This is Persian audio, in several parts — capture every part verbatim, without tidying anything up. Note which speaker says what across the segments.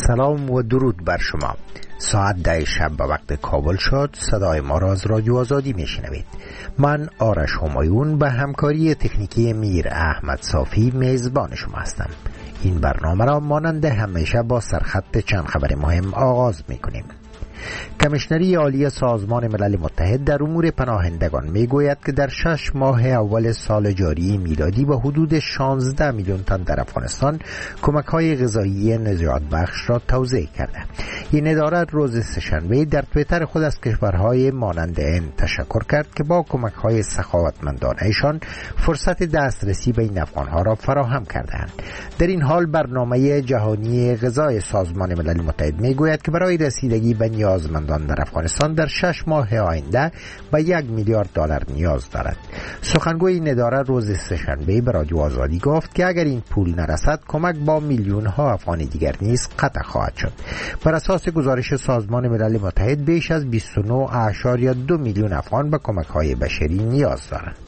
Speaker 1: سلام و درود بر شما. ساعت ده شب به وقت کابل شد. صدای ما را از رادیو آزادی میشنوید. من آرش همایون به همکاری تکنیکی میر احمد صافی میزبان شما هستم. این برنامه را مانند همیشه با سرخط چند خبر مهم آغاز میکنیم. کمیشنری عالی سازمان ملل متحد در امور پناهندگان میگوید که در شش ماه اول سال جاری میلادی به حدود شانزده میلیون تن در افغانستان کمک‌های غذایی نجات بخش را توزیع کرده. این اداره روز سه‌شنبه در توییتر خود از کشورهای مانند هند تشکر کرد که با کمک‌های سخاوتمندانه‌شان فرصت دسترسی به این افغان‌ها را فراهم کردند. در این حال برنامه جهانی غذای سازمان ملل متحد میگوید که برای رسیدگی به نیازمندان در افغانستان در شش ماه آینده به یک میلیارد دلار نیاز دارد. سخنگوی این اداره روز سه‌شنبه به رادیو آزادی گفت که اگر این پول نرسد کمک با میلیون ها افغان دیگر نیز قطع خواهد شد. بر اساس گزارش سازمان ملل متحد بیش از بیست و نه اشاریه دو میلیون افغان به کمک های بشری نیاز دارند.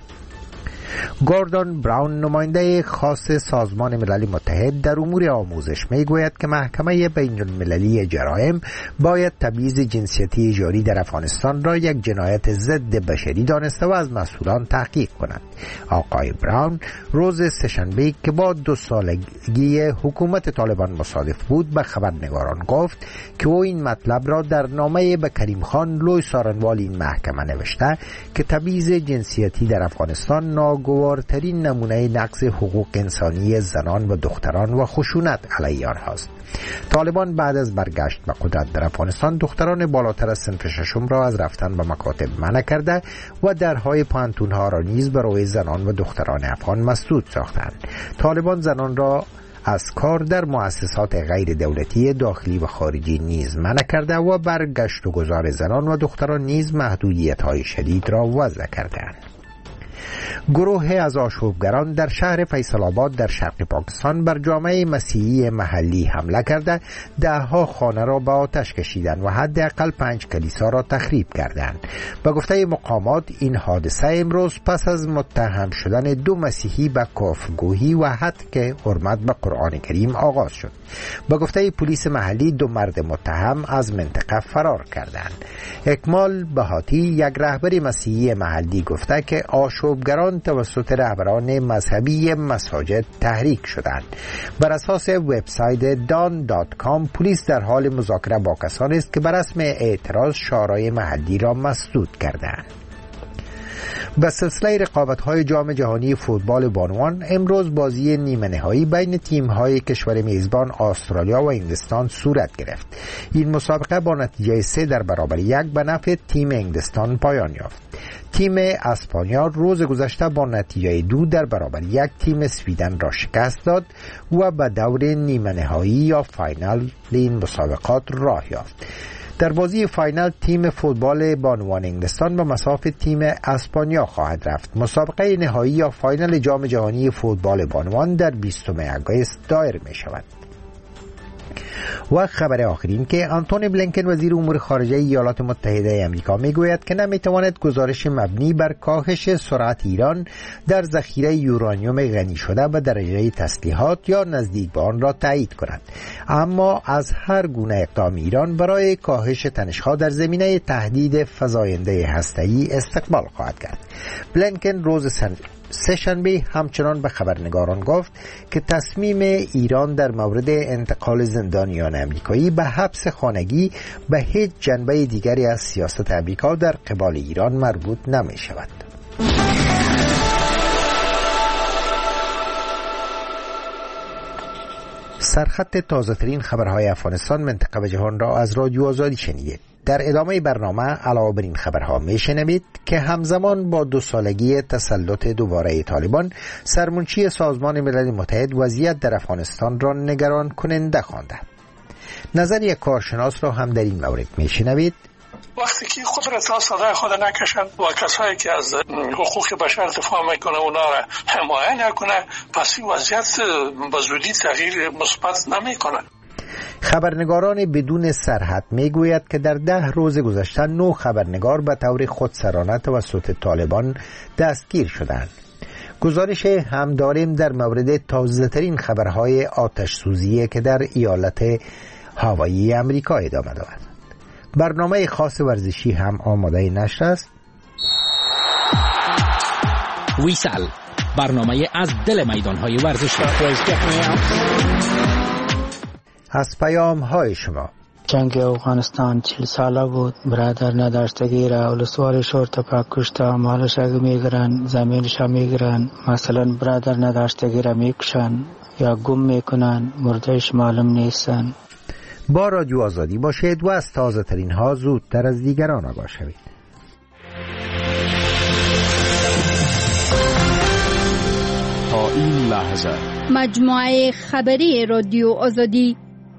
Speaker 1: گوردون براون نماینده خاص سازمان ملل متحد در امور آموزش میگوید که محکمه بین المللی جرایم باید تبعیض جنسیتی جاری در افغانستان را یک جنایت ضد بشری دانسته و از مسئولان تحقیق کند. آقای براون روز سه‌شنبه که با دو سالگی حکومت طالبان مصادف بود به خبرنگاران گفت که او این مطلب را در نامه به کریم خان لوی سارنوال این محکمه نوشته که تبعیض جنسیتی در افغانستان ناگوارترین نمونه نقض حقوق انسانی زنان و دختران و خشونت علیه آنهاست. طالبان بعد از برگشت به قدرت در افغانستان دختران بالاتر از صنف ششم را از رفتن به مکاتب منع کرده و درهای پانتونها را نیز برای زنان و دختران افغان مسدود ساختند. طالبان زنان را از کار در مؤسسات غیر دولتی داخلی و خارجی نیز منع کرده و برگشت و گذار زنان و دختران نیز محدودیت‌های شدید را وضع کردند. گروه از آشوبگران در شهر فیصل آباد در شرق پاکستان بر جامعه مسیحی محلی حمله کرده دهها خانه را به آتش کشیدند و حداقل پنج کلیسا را تخریب کردند. به گفته مقامات این حادثه امروز پس از متهم شدن دو مسیحی به کفرگویی و هتک حرمت به قرآن کریم آغاز شد. به گفته پلیس محلی دو مرد متهم از منطقه فرار کردند. اکمال بهاتی یک رهبر مسیحی محلی گفته که آشوبگران توسط رهبران مذهبی مساجد تحریک شدند. بر اساس وبسایت دان دات کام پلیس در حال مذاکره با کسانی است که بر رسم اعتراض شورای محلی را مسدود کردند. به سلسله رقابت‌های جام جهانی فوتبال بانوان امروز بازی نیمه نهایی بین تیم‌های کشور میزبان استرالیا و انگلستان صورت گرفت. این مسابقه با نتیجه سه در برابر یک به نفع تیم انگلستان پایان یافت. تیم اسپانیا روز گذشته با نتیجه دو در برابر یک تیم سویدن را شکست داد و به دور نیمه نهایی یا فاینال این مسابقات راه یافت. در بازی فاینال تیم فوتبال بانوان انگلستان به مصاف تیم اسپانیا خواهد رفت. مسابقه نهایی یا فاینال جام جهانی فوتبال بانوان در بیستم آگوست دایر می شود. و خبر آخرین که آنتونی بلینکن وزیر امور خارجه ایالات متحده آمریکا میگوید که نمیتواند گزارش مبنی بر کاهش سرعت ایران در ذخیره یورانیوم غنی شده به درجه تسلیحات یا نزدیک به آن را تایید کند، اما از هر گونه اقدام ایران برای کاهش تنش‌ها در زمینه تهدید فزاینده هسته‌ای استقبال خواهد کرد. بلینکن روز سن سه‌شنبه همچنان به خبرنگاران گفت که تصمیم ایران در مورد انتقال زندانیان امریکایی به حبس خانگی به هیچ جنبه دیگری از سیاست امریکا در قبال ایران مربوط نمی شود. سرخط تازه ترین خبرهای افغانستان، منطقه و جهان را از رادیو آزادی شنیدید. در ادامه برنامه علاوه بر این خبرها میشنوید که همزمان با دو سالگی تسلط دوباره طالبان، سرمنشی سازمان ملل متحد وضعیت در افغانستان را نگران کننده خوانده. نظر یک کارشناس را هم در این مورد میشنوید.
Speaker 2: وقتی که قدرت ها صدای خود نکشند و کسایی که از حقوق بشر دفاع میکنه اونا را حمایت نکنه، پس این وضعیت به زودی تغییر مثبت نمیکنه.
Speaker 1: خبرنگاران بدون سرحد میگوید که در ده روز گذشته نه خبرنگار به طور خودسرانه توسط طالبان دستگیر شدند. گزارش هم داریم در مورد تازه ترین خبرهای آتش سوزی که در ایالت هوایی امریکا ادامه دارد. برنامه خاص ورزشی هم آماده نشر است.
Speaker 3: ویسل، برنامه از دل میدان‌های ورزشی.
Speaker 1: از پیام های شما.
Speaker 4: جنگ افغانستان چهل ساله بود، برادر نداشتگی را ولسوال شورتپا کشته، مالش را میگیرن، زمینش را میگیرن، مثلا برادر نداشتگی را میکشن یا گم میکنن، مردهش معلوم نیستن.
Speaker 1: با رادیو آزادی باشید و از تازه ترین ها زودتر از دیگران آگاه شوید.
Speaker 5: تا این لحظه
Speaker 6: مجموعه خبری رادیو آزادی.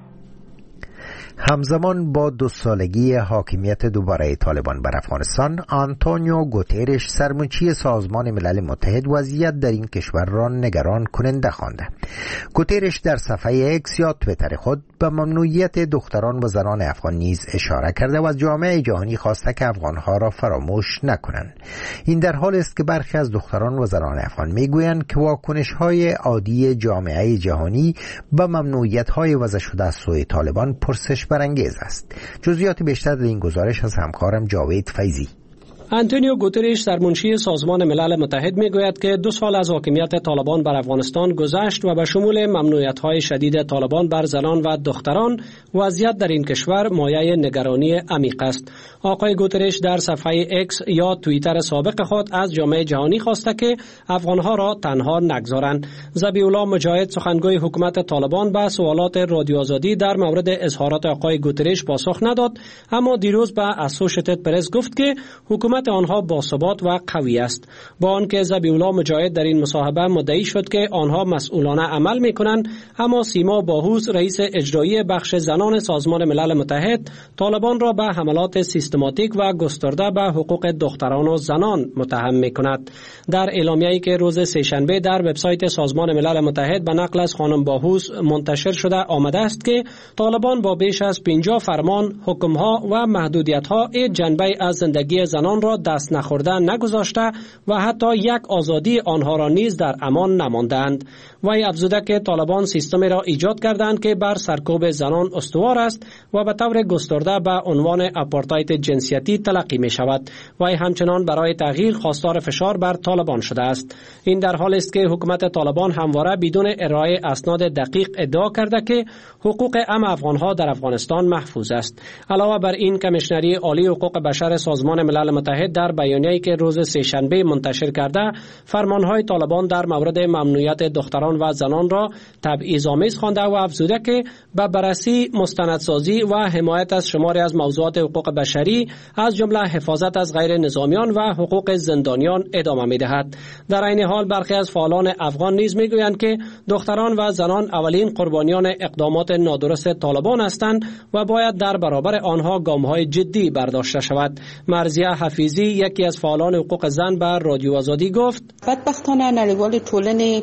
Speaker 1: همزمان با دو سالگی حاکمیت دوباره طالبان بر افغانستان، آنتونیو گوترش سرمنشی سازمان ملل متحد وضعیت در این کشور را نگران کننده خوانده. گوترش در صفحه اکس یا توییتر خود به ممنوعیت دختران و زنان افغان نیز اشاره کرده و از جامعه جهانی خواسته که افغانها را فراموش نکنند. این در حالی است که برخی از دختران و زنان افغان میگویند که واکنش‌های عادی جامعه جهانی به ممنوعیت‌های وضع شده از سوی طالبان پرسش برانگیز است. جزئیات بیشتر در این گزارش از همکارم جاوید فیضی.
Speaker 7: آنتونیو گوترش سرمنشی سازمان ملل متحد میگوید که دو سال از حاکمیت طالبان بر افغانستان گذشت و به شمول ممنوعیت‌های شدید طالبان بر زنان و دختران، وضعیت در این کشور مایه نگرانی عمیق است. آقای گوترش در صفحه اکس یا توییتر سابق خود از جامعه جهانی خواسته که افغانها را تنها نگذارند. ذبیح الله مجاهد، سخنگوی حکومت طالبان، به سوالات رادیو آزادی در مورد اظهارات آقای گوترش پاسخ نداد، اما دیروز به اسوشیتد پرس گفت که حکومت آنها باثبات و قوی است. با آنکه ذبیح الله مجاهد در این مصاحبه مدعی شد که آنها مسئولانه عمل می‌کنند، اما سیما باهوس، رئیس اجرایی بخش زنان سازمان ملل متحد، طالبان را به حملات سیستماتیک و گسترده به حقوق دختران و زنان متهم می‌کند. در اعلامیه‌ای که روز سه‌شنبه در وبسایت سازمان ملل متحد به نقل از خانم باهوس منتشر شده آمده است که طالبان با بیش از پنجاه فرمان، حکم‌ها و محدودیت‌ها این جنبه از زندگی زنان را دست نخورده نگذاشته و حتی یک آزادی آنها را نیز در امان نماندند. وی افزوده که طالبان سیستمی را ایجاد کردند که بر سرکوب زنان استوار است و به طور گسترده به عنوان آپارتاید جنسیتی تلقی می شود. وی همچنان برای تغییر خواستار فشار بر طالبان شده است. این در حالی است که حکومت طالبان همواره بدون ارائه اسناد دقیق ادعا کرده که حقوق عام افغانها در افغانستان محفوظ است. علاوه بر این، کمیشنری عالی حقوق بشر سازمان ملل متحد در بیانیه‌ای که روز سه‌شنبه منتشر کرده، فرمانهای طالبان در مورد ممنوعیت دختران و زنان را تبعیض‌آمیز خوانده و افزوده که به بررسی، مستندسازی و حمایت از شماری از موضوعات حقوق بشری از جمله حفاظت از غیر نظامیان و حقوق زندانیان ادامه می‌دهد. در این حال برخی از فعالان افغان نیز می‌گویند که دختران و زنان اولین قربانیان اقدامات نادرست طالبان هستند و باید در برابر آنها گام‌های جدی برداشته شود. مرضیه حفیظی، یکی از فعالان حقوق زن، بر رادیو آزادی گفت:
Speaker 8: بدبختانه نړیوال ټولنې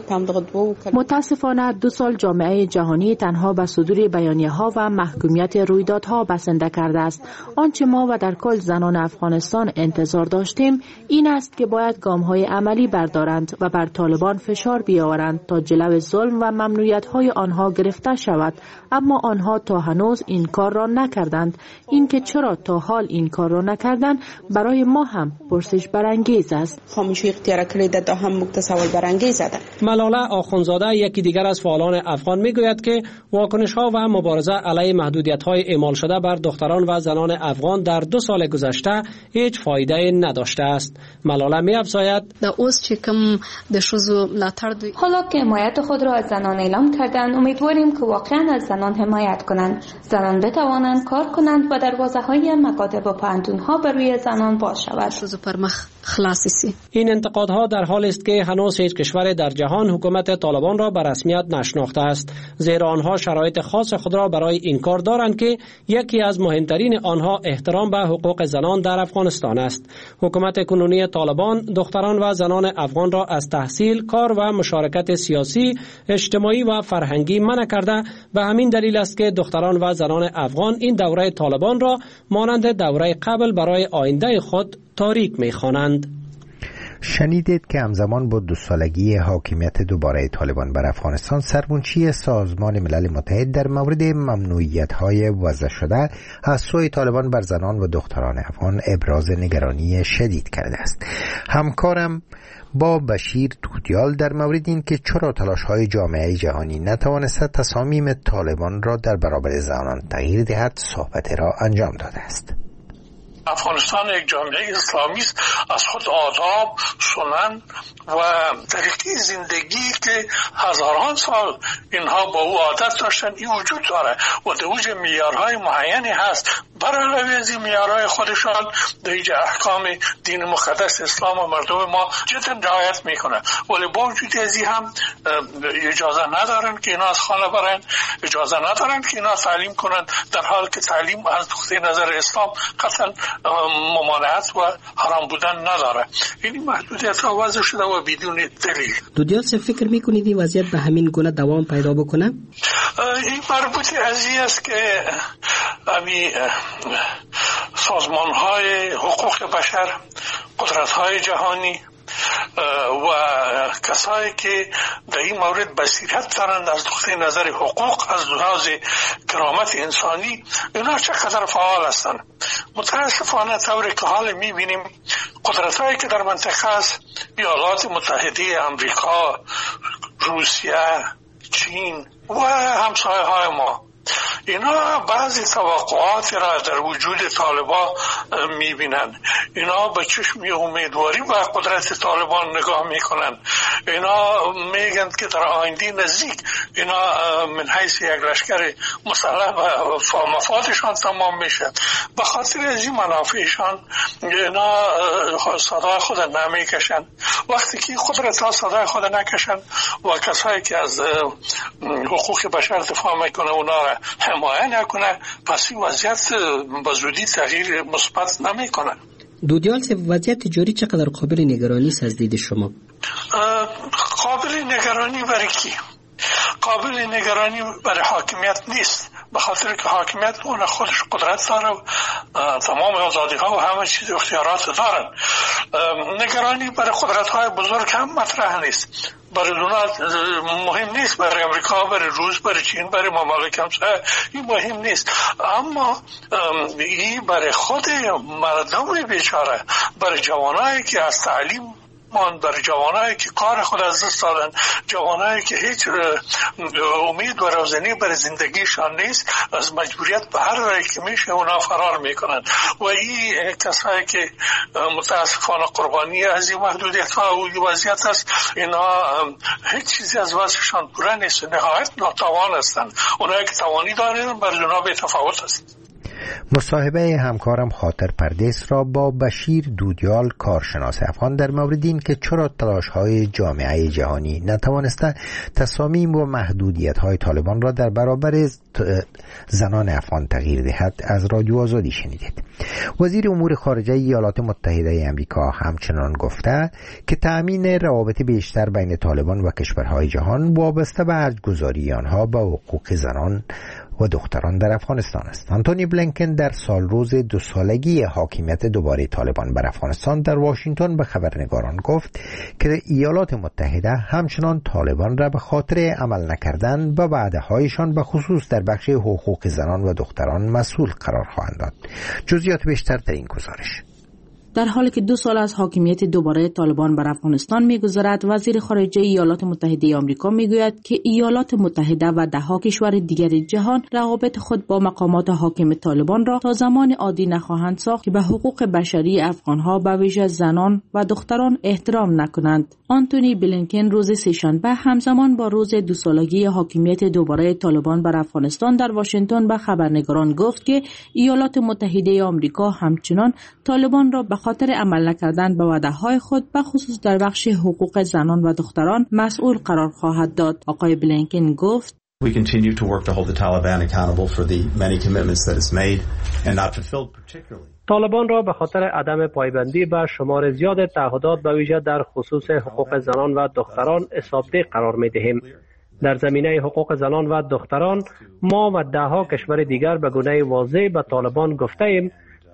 Speaker 9: متاسفانه دو سال جامعه جهانی تنها به صدور بیانیه‌ها و محکومیت رویدادها بسنده کرده است. آنچه ما و در کل زنان افغانستان انتظار داشتیم این است که باید گام‌های عملی بردارند و بر طالبان فشار بیاورند تا جلو ظلم و ممنوعیت‌های آنها گرفته شود، اما آنها تا هنوز این کار را نکردند. اینکه چرا تا حال این کار را نکردند برای ما هم پرسش برانگیز است.
Speaker 8: خاموشی اختیار کړې ده هم متصور برانگیز ده.
Speaker 7: ملاله آخوندزاده، یکی دیگر از فعالان افغان، میگوید که واکنش‌ها و مبارزه علیه محدودیت‌های اعمال شده بر دختران و زنان افغان در دو سال گذشته هیچ فایده نداشته است. ملاله می‌افزاید:
Speaker 10: حالا که حمایت خود را از زنان اعلام کردند، امیدواریم که واقعا از زنان حمایت کنند. زنان بتوانند کار کنند و دروازه‌های مکاتب و پوهنتون‌ها بر روی زنان باز شود.
Speaker 7: این انتقادها در حالی است که هنوز هیچ کشور در جهان حکومت طالبان را به رسمیت نشناخته است، زیرا آنها شرایط خاص خود را برای این کار دارند که یکی از مهمترین آنها احترام به حقوق زنان در افغانستان است. حکومت کنونی طالبان دختران و زنان افغان را از تحصیل، کار و مشارکت سیاسی، اجتماعی و فرهنگی منع کرده. به همین دلیل است که دختران و زنان افغان این دوره طالبان را مانند دوره قبل برای آینده خود تاریک می‌خوانند.
Speaker 1: شنیدید که همزمان با دو سالگی حاکمیت دوباره طالبان بر افغانستان، سرمنشی سازمان ملل متحد در مورد ممنوعیت‌های وضع شده از سوی طالبان بر زنان و دختران افغان ابراز نگرانی شدید کرده است. همکارم با بشیر دودیال در مورد این که چرا تلاش‌های جامعه جهانی نتوانسته تصامیم طالبان را در برابر زنان تغییر دهد صحبت را انجام داده است.
Speaker 2: افغانستان یک جامعه اسلامی است، از خود آداب، سنن و طریقه زندگی که هزاران سال اینها با او عادت داشتن این وجود داره و در اوج معیارهای معینی هست. بر علاوه از این معیارهای خودشان در احکام دین مقدس اسلام و مردم ما جدا رعایت میکنه، ولی با وجود از این هم اجازه ندارن که اینا از خانه برن، اجازه ندارن که اینا تعلیم کنن، در حال که تعلیم از نقطه نظر اسلام قطعا ممانعت و حرام بودن نداره. این محدودیت ها وضع شده و بدون دلیل.
Speaker 11: دودیال چه فکر میکنید این وضعیت به همین گونه دوام پیدا بکنه؟
Speaker 2: این مربوط از این است که امی سازمان های حقوق بشر، قدرت های جهانی و کسایی که در این مورد بصیرت دارند از نقطه نظر حقوق، از لحاظ کرامت انسانی، اینا چقدر فعال هستند. متاسفانه طوری که حال میبینیم قدرت هایی که در منطقه است، ایالات متحده امریکا، روسیه، چین و همسایه های ما، اینا بعضی توقعات را در وجود طالبان میبینن. اینا به چشم امیدواری و قدرت طالبان نگاه میکنن. اینا میگن که در آینده نزدیک اینا من حیث یک لشکر مسلح و مفادشان تمام میشه. به خاطر از این منافعشان اینا صدای خود نمیکشن. وقتی که قدرت ها صدای خود نکشن و کسایی که از حقوق بشر دفاع میکنه اونا را حمایت نکنه، پس این وضعیت به زودی تغییر مثبت نمیکنه.
Speaker 11: دودیال، وضعیت جاری چقدر قابل نگرانی است از دید شما؟
Speaker 2: قابل نگرانی برای کی؟ قابل نگرانی برای حاکمیت نیست، به خاطر که حاکمیت اون خودش قدرت داره و تمام آزادی ها و همه چیز اختیارات دارن. نگرانی برای قدرت های بزرگ هم مطرح نیست. برای دولت مهم نیست، برای امریکا، برای روس، برای چین، برای ممالک همسایه این مهم نیست، اما این برای خود مردم بیچاره، برای جوانایی که از تعلیم من، برای جوانایی که کار خود از دست دادن، جوانایی که هیچ امید و روزنی برای زندگیشان نیست، از مجبوریت به هر رای که میشه اونا فرار میکنن و این کسایی که متاسفانه قربانی از این محدودیت ها و این وضعیت است، اینا هیچ چیزی از وضعشان پوره نیست، نهایت ناتوان هستند. اونایی که توانی دارن برای اونا به تفاوت است.
Speaker 1: مصاحبه همکارم خاطر پردیس را با بشیر دودیال، کارشناس افغان، در مورد این که چرا تلاش‌های جامعه جهانی نتوانسته تصامیم و محدودیت‌های طالبان را در برابر زنان افغان تغییر دهد از رادیو آزادی شنیدید. وزیر امور خارجه ایالات متحده آمریکا همچنان گفته که تأمین روابط بیشتر بین طالبان و کشورهای جهان وابسته به ارجگذاری آنها به حقوق زنان و دختران در افغانستان است. آنتونی بلینکن در سال روز دو سالگی حاکمیت دوباره طالبان بر افغانستان در واشنگتن به خبرنگاران گفت که ایالات متحده همچنان طالبان را به خاطر عمل نکردن به وعده‌هایشان به خصوص در بخش حقوق زنان و دختران مسئول قرار خواهند داد. جزئیات بیشتر در این گزارش.
Speaker 9: در حالی که دو سال از حاکمیت دوباره طالبان بر افغانستان می‌گذرد، وزیر خارجه ایالات متحده آمریکا میگوید که ایالات متحده و ده‌ها کشور دیگر جهان روابط خود با مقامات حاکم طالبان را تا زمان عادی نخواهند ساخت که به حقوق بشری افغان‌ها به ویژه زنان و دختران احترام نکنند. آنتونی بلینکن روز سه‌شنبه همزمان با روز دو سالگی حاکمیت دوباره طالبان بر افغانستان در واشنگتن به خبرنگاران گفت که ایالات متحده آمریکا همچنان طالبان را به خاطر عمل نکردن به وعده‌های خود به خصوص در بخش حقوق زنان و دختران مسئول قرار خواهد داد. آقای بلینکن گفت:
Speaker 12: We continue to work to hold the Taliban accountable for the many commitments that it's made and not fulfilled particularly.
Speaker 7: طالبان را به خاطر عدم پایبندی به شمار زیاد تعهدات به ویژه در خصوص حقوق زنان و دختران اصابه قرار می‌دهیم. در زمینه حقوق زنان و دختران ما و ده‌ها کشور دیگر به گونه واضح به طالبان گفته‌ایم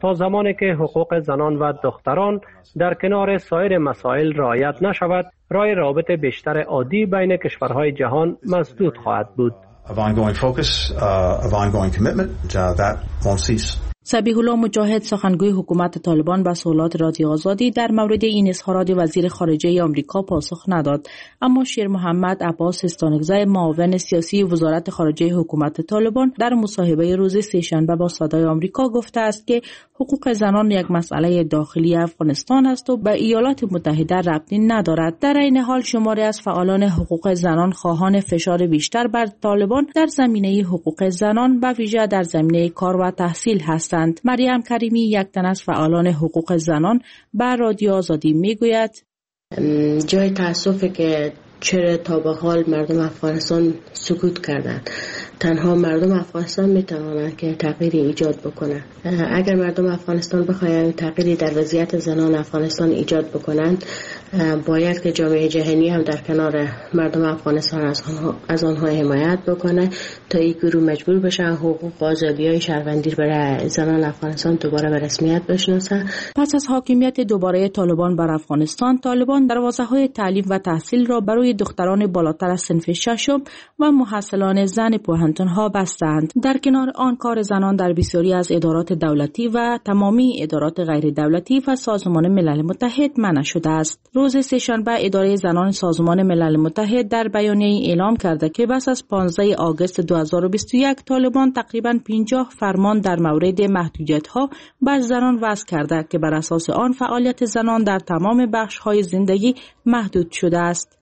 Speaker 7: تا زمانی که حقوق زنان و دختران در کنار سایر مسائل رعایت نشود، راه رابط بیشتر عادی بین کشورهای جهان مسدود خواهد بود.
Speaker 12: Of ongoing focus, uh, of ongoing commitment, uh, that won't cease.
Speaker 9: سبیح الله مجاهد سخنگوی حکومت طالبان به سوالات رادیو آزادی در مورد این اظهارات وزیر خارجه آمریکا پاسخ نداد، اما شیر محمد عباس استانکزی معاون سیاسی وزارت خارجه حکومت طالبان در مصاحبه روز سه‌شنبه با صدای آمریکا گفته است که حقوق زنان یک مسئله داخلی افغانستان است و به ایالات متحده ربطی ندارد. در این حال شماری از فعالان حقوق زنان خواهان فشار بیشتر بر طالبان در زمینه حقوق زنان به ویژه در زمینه کار و تحصیل هستند. مریم کریمی یک تن از فعالان حقوق زنان بر رادیو آزادی میگوید
Speaker 13: جای تأسفه که چرا تا به حال مردم افغانستان سکوت کردند. تنها مردم افغانستان میتوانند که تغییری ایجاد بکنند. اگر مردم افغانستان بخواهند تغییری در وضعیت زنان افغانستان ایجاد بکنند، باید که جامعه جهانی هم در کنار مردم افغانستان از آنها, از آنها حمایت بکنه تا این گروه مجبور بشن حقوق و آزادی‌های شهروندی برای زنان افغانستان دوباره به رسمیت بشناسن.
Speaker 9: پس از حاکمیت دوباره طالبان بر افغانستان، طالبان دروازه‌های تعلیم و تحصیل را برای دختران بالاتر از صنف ششم و محصلان زن پوهنتون‌ها بستند. در کنار آن کار زنان در بسیاری از ادارات دولتی و تمامی ادارات غیر دولتی و سازمان ملل متحد منع شده است. روز سه‌شنبه اداره زنان سازمان ملل متحد در بیانیه‌ای اعلام کرده که پس از پانزده آگوست دو هزار و بیست و یک طالبان تقریباً پنجاه فرمان در مورد محدودیت‌ها بر زنان وضع کرده که بر اساس آن فعالیت زنان در تمام بخش‌های زندگی محدود شده است.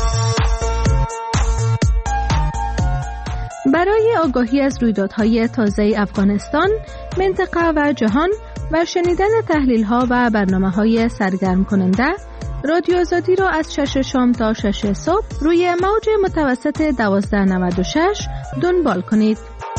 Speaker 6: برای آگاهی از رویدادهای تازه افغانستان، منطقه و جهان و شنیدن تحلیل‌ها و برنامه‌های سرگرم کننده، رادیو آزادی را از شش شام تا شش صبح روی موج متوسط دوازده نود و شش دنبال کنید.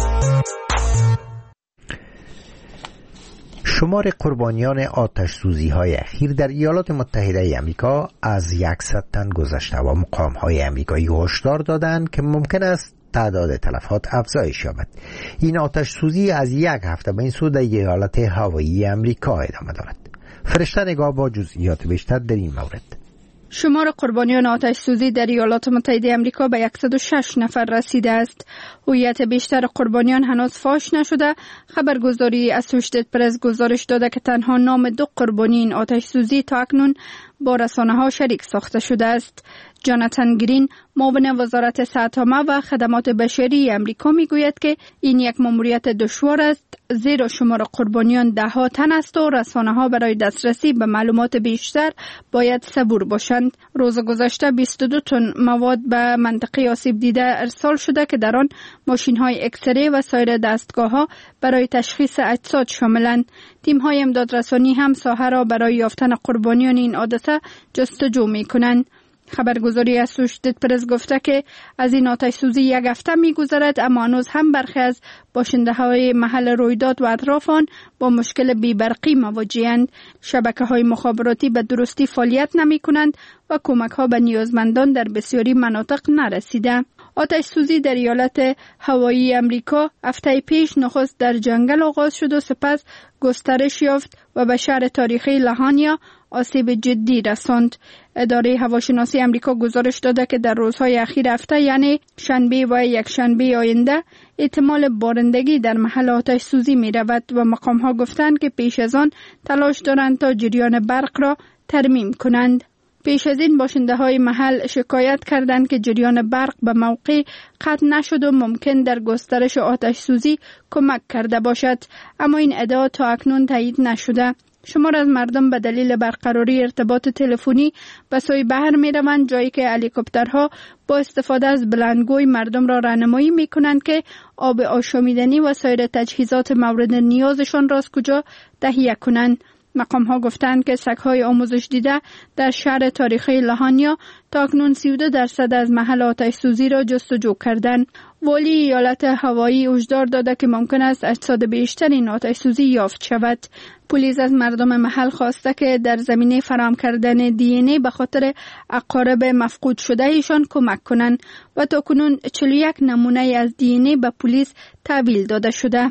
Speaker 1: شمار قربانیان آتش سوزی های اخیر در ایالات متحده آمریکا از صد تن گذشته و مقام های آمریکایی هشدار دادند که ممکن است تعداد تلفات افزایش یابد. این آتش سوزی از یک هفته به این سو در ایالت هاوایی آمریکا ادامه دارد. فرشته نگاه با جزئیات بیشتر در این مورد.
Speaker 6: شمار قربانیان آتش سوزی در ایالات متحده آمریکا به صد و شش نفر رسیده است. هویت بیشتر قربانیان هنوز فاش نشده. خبرگزاری اسوشیتد پرس گزارش داده که تنها نام دو قربانی این آتش سوزی تا اکنون با رسانه ها شریک ساخته شده است. جاناتان گرین، معاون وزارت صحت عامه و خدمات بشری امریکا میگوید که این یک ماموریت دشوار است، زیرا شمار قربانیان ده ها تن است و رسانه ها برای دسترسی به معلومات بیشتر باید صبور باشند. روز گذشته بیست و دو تن مواد به منطقه آسیب دیده ارسال شده که در آن ماشین های اکسره و سایر دستگاه ها برای تشخیص اجساد شاملند. تیم های امدادرسانی هم ساحه را برای یافتن قربانیان این حادثه جستجو می کنند. خبرگزاری اسوشیتد پرس گفته که از این آتش سوزی یک هفته می گذرد، اما هنوز هم برخی از باشنده های محل رویداد و اطراف آن با مشکل بیبرقی مواجه‌اند. شبکه های مخابراتی به درستی فعالیت نمی کنند و کمک ها به نیازمندان در بسیاری مناطق نرسیده. آتش سوزی در ایالت هاوایی امریکا هفته پیش نخست در جنگل آغاز شد و سپس گسترش یافت و به شهر تاریخی لهانیا آسیب جدی رساند. اداره هواشناسی امریکا گزارش داده که در روزهای اخیر هفته یعنی شنبه و یک شنبه آینده احتمال بارندگی در محل آتش سوزی می رود و مقام ها گفتند که پیش از آن تلاش دارند تا جریان برق را ترمیم کنند. پیش از این باشنده های محل شکایت کردند که جریان برق به موقع قطع نشد و ممکن در گسترش آتش سوزی کمک کرده باشد، اما این ادعا تا اکنون تایید نشده. شمار از مردم به دلیل برقراری ارتباط تلفنی به سوی بحر می روند، جایی که هلیکوپترها با استفاده از بلندگوی مردم را راهنمایی می کنند که آب آشامیدنی و سایر تجهیزات مورد نیازشان را از کجا تهیه کنند. مقام ها گفتند که سگ‌های آموزش دیده در شهر تاریخی لهانیا تا اکنون سی و دو درصد از محل آتش سوزی را جستجو کردند. والی ایالت هاوایی هشدار داده که ممکن است اجساد بیشتر این آتش سوزی یافت شود. پلیس از مردم محل خواسته که در زمینه فراهم کردن دی ان ای به خاطر اقارب مفقود شده ایشان کمک کنند و تا کنون چهل و یک نمونه از دی ان ای به پلیس تحویل داده شده.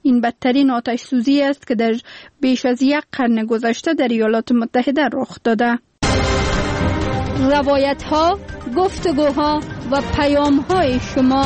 Speaker 6: این بدترین آتش سوزی است که در بیش از یک قرن گذشته در ایالات متحده رخ داده. روایت ها، گفتگوها و پیام های شما.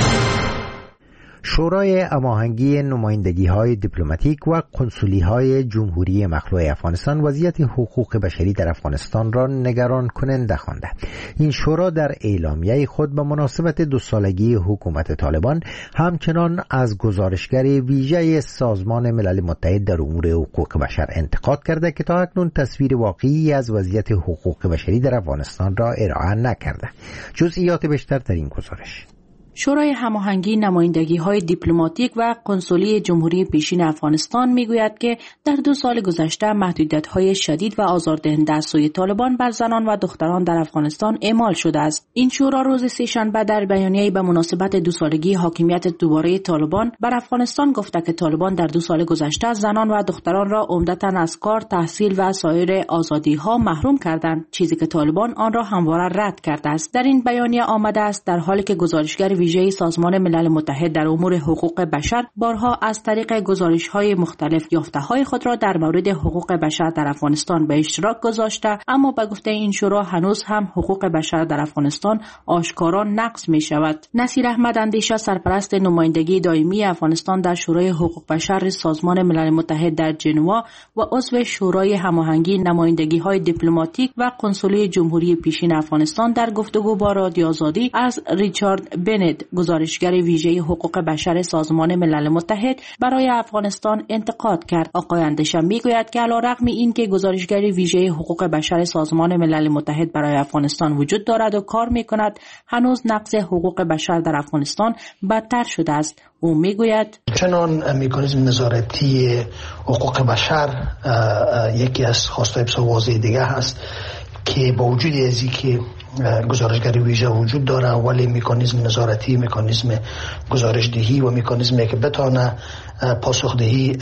Speaker 1: شورای هماهنگی نمایندگی‌های دیپلماتیک و کنسولی‌های جمهوری مخلوع افغانستان وضعیت حقوق بشری در افغانستان را نگران کننده خوانده. این شورا در اعلامیه خود به مناسبت دو سالگی حکومت طالبان همچنان از گزارشگر ویژه سازمان ملل متحد در امور حقوق بشر انتقاد کرده که تا اکنون تصویر واقعی از وضعیت حقوق بشری در افغانستان را ارائه نکرده. جزئیات بیشتر در این گزارش.
Speaker 9: شورای هماهنگی نمایندگی‌های دیپلماتیک و کنسولی جمهوری پیشین افغانستان میگوید که در دو سال گذشته محدودیت‌های شدید و آزاردهنده از سوی طالبان بر زنان و دختران در افغانستان اعمال شده است. این شورا روز سه‌شنبه در بیانیه‌ای به مناسبت دو سالگی حاکمیت دوباره طالبان بر افغانستان گفته که طالبان در دو سال گذشته زنان و دختران را عمدتاً از کار، تحصیل و سایر آزادی‌ها محروم کردند، چیزی که طالبان آن را همواره رد کرده است. در این بیانیه آمده است در حالی که گزارشگر ویژه سازمان ملل متحد در امور حقوق بشر بارها از طریق گزارش‌های مختلف یافته‌های خود را در مورد حقوق بشر در افغانستان به اشتراک گذاشته، اما به گفته این شورا هنوز هم حقوق بشر در افغانستان آشکارا نقض می‌شود. نصیر احمد اندیشه، سرپرست نمایندگی دائمی افغانستان در شورای حقوق بشر سازمان ملل متحد در ژنوا و عضو شورای هماهنگی نمایندگی‌های دیپلماتیک و کنسولی جمهوری پیشین افغانستان، در گفتگو با رادیو آزادی از ریچارد بنت، گزارشگر ویژه حقوق بشر سازمان ملل متحد برای افغانستان، انتقاد کرد. آقای اندیشه میگوید که علیرغم اینکه گزارشگر ویژه حقوق بشر سازمان ملل متحد برای افغانستان وجود دارد و کار میکند، هنوز نقض حقوق بشر در افغانستان بدتر شده است. او میگوید
Speaker 14: چنان مکانیزم نظارتی حقوق بشر یکی از خواستهای بسیار واضح دیگه هست که با وجود ازی که گزارشگری ویژه وجود داره، ولی مکانیزم نظارتی، مکانیزم گزارشدهی و مکانیزمی که بتانه پاسخدهی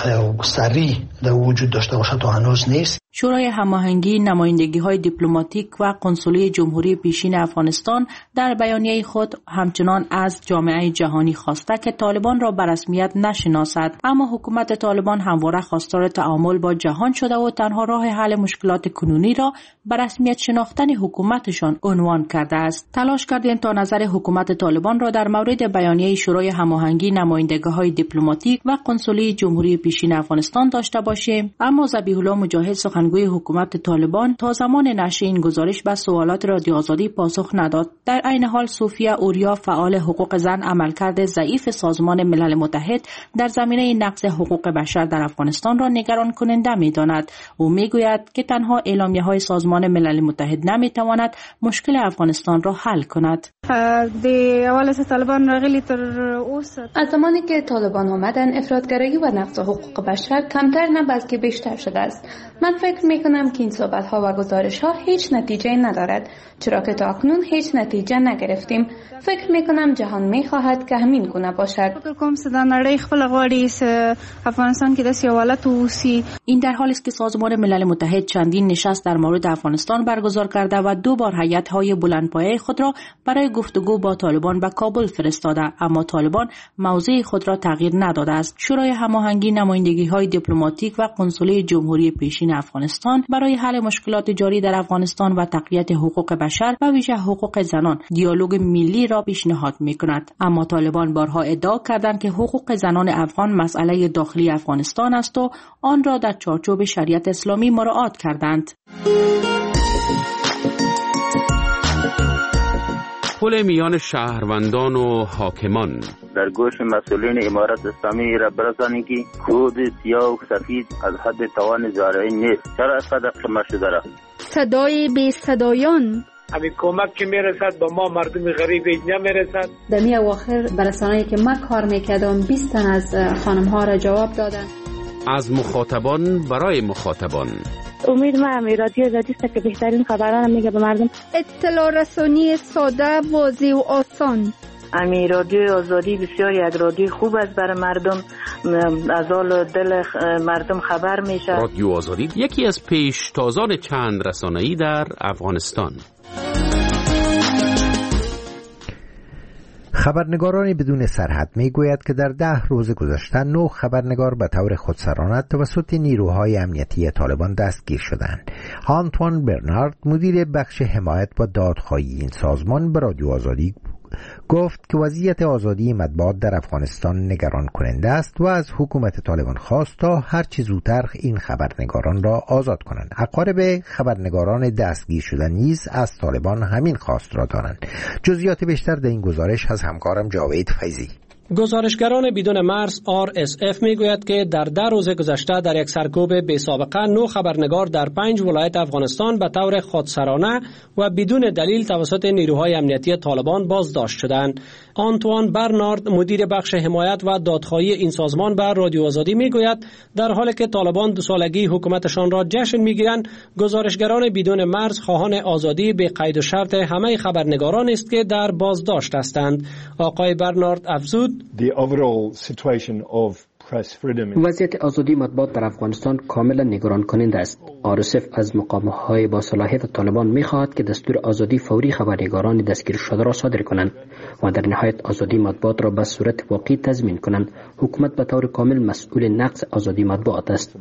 Speaker 14: سریع در وجود داشته باشه تا هنوز نیست.
Speaker 9: شورای هماهنگی نمایندگی‌های دیپلماتیک و کنسولی جمهوری پیشین افغانستان در بیانیه خود همچنان از جامعه جهانی خواسته که طالبان را به رسمیت نشناسد، اما حکومت طالبان همواره خواستار تعامل با جهان شده و تنها راه حل مشکلات کنونی را به رسمیت شناختن حکومتشان عنوان کرده است. تلاش کردیم تا نظر حکومت طالبان را در مورد بیانیه شورای هماهنگی نمایندگی‌های دیپلماتیک و کنسولی جمهوری پیشین افغانستان داشته باشیم، اما ذبیح الله مجاهد، سخنگوی حکومت طالبان، تا زمان نشر این گزارش به سوالات رادیو آزادی پاسخ نداد. در عین حال صوفیا اوریا، فعال حقوق زن، عملکرد ضعیف سازمان ملل متحد در زمینه نقض حقوق بشر در افغانستان را نگران کننده می‌داند. او میگوید که تنها اعلامیه‌های سازمان ملل متحد نمی‌تواند مشکل افغانستان را حل کند.
Speaker 10: از زمانی که طالبان آمدن، افراطگرایی و نقض حقوق بشر کمتر نه بلکه بیشتر شده است. من فکر می کنم که این صحبت ها و گزارش ها هیچ نتیجه ندارد، چرا که تا اکنون هیچ نتیجه نگرفتیم. فکر می کنم جهان می خواهد که همین گونه باشد.
Speaker 6: افغانستان که دست حالت اوسی.
Speaker 9: این در حالی است که سازمان ملل متحد چندین نشست در مورد افغانستان برگزار کرده و دو بار هیئت‌های بلندپایه خود را برای گفتگو با طالبان به کابل فرستاده، اما طالبان موضع خود را تغییر نداده است. شورای هماهنگی نمایندگی‌های دیپلماتیک و کنسولی جمهوری پیشین افغانستان برای حل مشکلات جاری در افغانستان و تقویت حقوق بشر و ویژه حقوق زنان دیالوگ ملی را پیشنهاد می‌کند، اما طالبان بارها ادعا کردند که حقوق زنان افغان مسئله داخلی افغانستان است و آن را در چارچوب شریعت اسلامی مراعات کردند.
Speaker 5: پل میان شهروندان و حاکمان
Speaker 15: در گوش مسئولین امارت اسلامی را برسانید که کود سیاه و سفید از حد توان زارعین نیست. چرا اسقدر قمه شده را؟
Speaker 6: صدای بی صدایان،
Speaker 16: همین کمک که میرسد با ما مردم غریب نمیرسد.
Speaker 17: در می اواخر برسانه‌ای که ما کار میکردم بیست تن از خانم ها را جواب دادن.
Speaker 5: از مخاطبان برای مخاطبان.
Speaker 18: امید ما هم رادیو آزادی است که بهترین خبران میگه به مردم.
Speaker 6: اطلاع رسانی ساده، واضح و آسان.
Speaker 19: امی رادیو آزادی بسیار یک رادیو خوب است برای مردم، از حال دل مردم خبر میشه.
Speaker 5: رادیو آزادی یکی از پیشتازان چند رسانه‌ای در افغانستان.
Speaker 1: خبرنگاران بدون سرحد میگوید که در ده روز گذشته نه خبرنگار به طور خودسرانه توسط نیروهای امنیتی طالبان دستگیر شدند. آنتوان برنارد مدیر بخش حمایت و دادخواهی این سازمان به رادیو آزادی گفت که وضعیت آزادی مطبوعات در افغانستان نگران کننده است و از حکومت طالبان خواست تا هر چه زودتر این خبرنگاران را آزاد کنند. اقارب خبرنگاران دستگیر شده نیز از طالبان همین خواست را دارند. جزئیات بیشتر در این گزارش از همکارم جاوید فیضی.
Speaker 7: گزارشگران بدون مرز آر اس اف میگوید که در ده روز گذشته در یک سرکوب بی سابقه نه خبرنگار در پنج ولایت افغانستان به طور خودسرانه و بدون دلیل توسط نیروهای امنیتی طالبان بازداشت شدند. آنتوان برنارد مدیر بخش حمایت و دادخواهی این سازمان به رادیو آزادی میگوید در حالی که طالبان دو سالگی حکومتشان را جشن میگیرند، گزارشگران بدون مرز خواهان آزادی به قید و شرط همه خبرنگاران است که در بازداشت هستند. آقای برنارد افزود:
Speaker 20: The overall situation of
Speaker 11: وضعیت آزادی مطبوعات در افغانستان کاملا نگران کننده است. آر اس اف از مقام‌های با صلاحیت طالبان می‌خواهد که دستور آزادی فوری خبرنگاران دستگیر شده را صادر کنند و در نهایت آزادی مطبوعات را به صورت واقعی تضمین کنند. حکومت به طور کامل مسئول نقض آزادی مطبوعات است.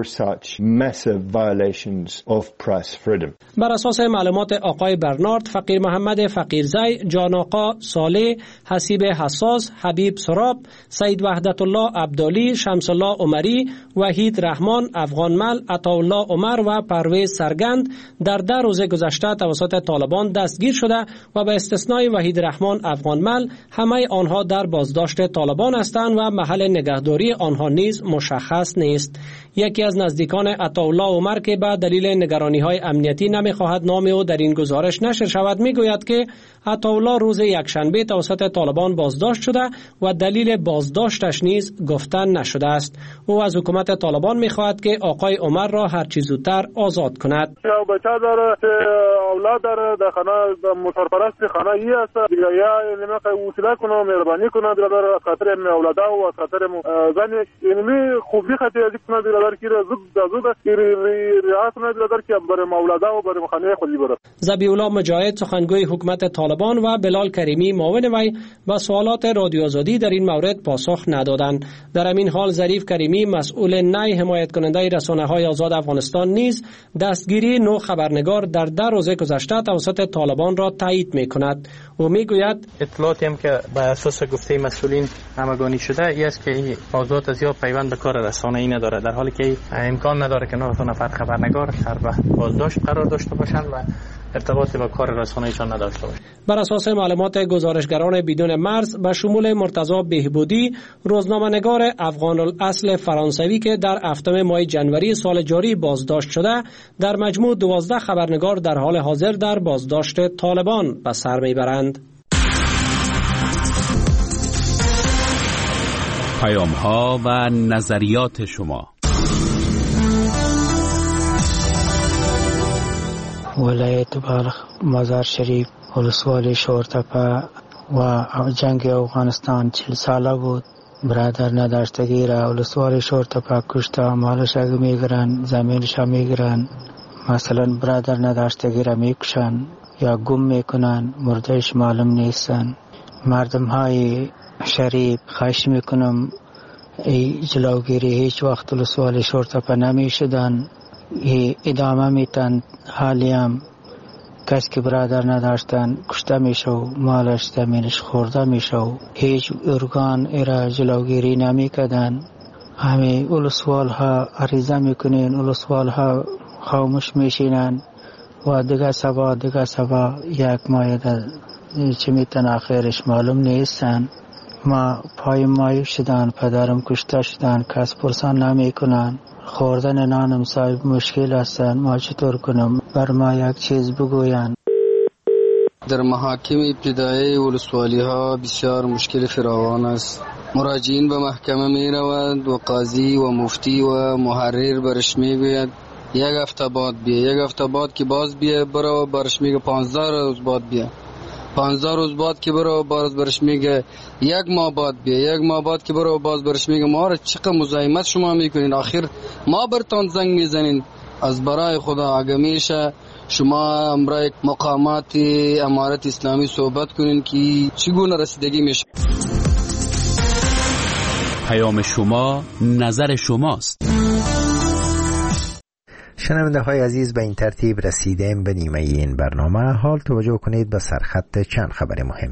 Speaker 7: بر اساس معلومات آقای برنارد، فقیر محمد فقیرزی، جان آقا صالح، حسیب حساس، حبیب سراب، سید وحدت الله عبدالی، شمس الله عمری، وحید رحمان، افغانمل، عطاالله عمر و پرویز سرگند در ده روز گذشته توسط طالبان دستگیر شده و به استثنای وحید رحمان افغانمل همه آنها در بازداشت طالبان هستند و محل نگهداری آنها نیز مشخص نیست. یکی از نزدیکان عطاالله عمر که به دلیل نگرانی‌های امنیتی نمی‌خواهد نام او در این گزارش نشر شود میگوید که عطاالله روز یکشنبه توسط طالبان بازداشت شده و دلیل بازداشتش نیز گفتن نشده است. او از حکومت طالبان می‌خواهد که آقای عمر را هر چه زودتر آزاد کند.
Speaker 21: یا بچه داره که اولاد داره در خانه مسافرپرست خانه ای است دیگه، یا نمی‌خواد وصله کنه مهربانی کنه در خاطر ام اولادا و خاطر زن اینمی خوبی خاطر از کنه در کی زود زود رعایت کنه در کی برای اولادا و برای خانه خودی بره.
Speaker 7: ذبیح الله مجاهد سخنگوی حکومت طالبان و بلال کریمی معاون وی با سوالات رادیو آزادی در این مورد پاسخ ندادند. در همین حال ظریف کریمی مسئول نای حمایت کننده رسانه‌های آزاد افغانستان نیز دستگیری نو خبرنگار در ده روز گذشته توسط طالبان را تایید می‌کند. او میگوید
Speaker 22: اطلاعاتی هم که بر اساس گفته مسئولین همگانی شده ای است که این موضوعات زیاد پیوند به کار رسانه‌ای نداره، در حالی که امکان نداره که نه نفر خبرنگار در بازداشت قرار داشته باشند و ارتباطی با کار رسانه‌ایشان نداشته باشند.
Speaker 7: بر اساس معلومات گزارشگران بدون مرز به شمول مرتضی بهبودی، روزنامه‌نگار افغان الاصل فرانسوی که در هفتم ماه جنوری سال جاری بازداشت شده، در مجموع دوازده خبرنگار در حال حاضر در بازداشت طالبان به سر میبرند.
Speaker 5: پیام‌ها و نظریات شما.
Speaker 4: ولایت بلخ، مزار شریف، ولسوالی شورتپه و جنگ افغانستان چهل ساله بود. برادر نداشتگی را ولسوالی شورتپه کشته، مالش اگه میگرن، زمینش میگرن. مثلا برادر نداشتگی را میکشن یا گم میکنن، مردهش معلوم نیستن. مردم های شریف خواهش میکنم ای جلوگیری هیچ وقت ولسوالی شورتپه نمیشدن، ادامه میتن. حالی هم کس که برادر نداشتن کشته میشه و مالش زمینش خورده میشه و هیچ ارگان ایرا جلوگیری نمیکدن. همه ولسوال ها عریضه میکنین، ولسوال ها خاموش میشینن و دیگه سبا دیگه سبا یک ماه چه میتن آخرش معلوم نیستن. ما پای مایو شدن، پدرم کشته شدن، کس پرسان نمی کنن. خوردن نانم صاحب مشکل هستن، ما چطور کنم؟ بر ما یک چیز بگوین.
Speaker 23: در محاکم ابتدایی ولسوالی ها بسیار مشکل فراوان است. مراجعین به محکمه می روند و قاضی و مفتی و محرر برش می گوید یک هفته بعد بیا، یک هفته بعد که باز بیا برو، برش میگه پانزده روز بعد بیا، پانزده روز بعد که برو باز برش میگه یک ماه بعد بیا، یک ماه بعد که برو باز برش میگه ما را چقدر مزاحمت شما میکنین، آخر ما برتان زنگ میزنین. از برای خدا اگه میشه شما امرای مقامات امارت اسلامی صحبت کنین که چگونه رسیدگی میشه.
Speaker 5: پیام شما نظر شماست.
Speaker 1: شنونده های عزیز، به این ترتیب رسیدیم به نیمه این برنامه. حال توجه کنید به سرخط چند خبر مهم.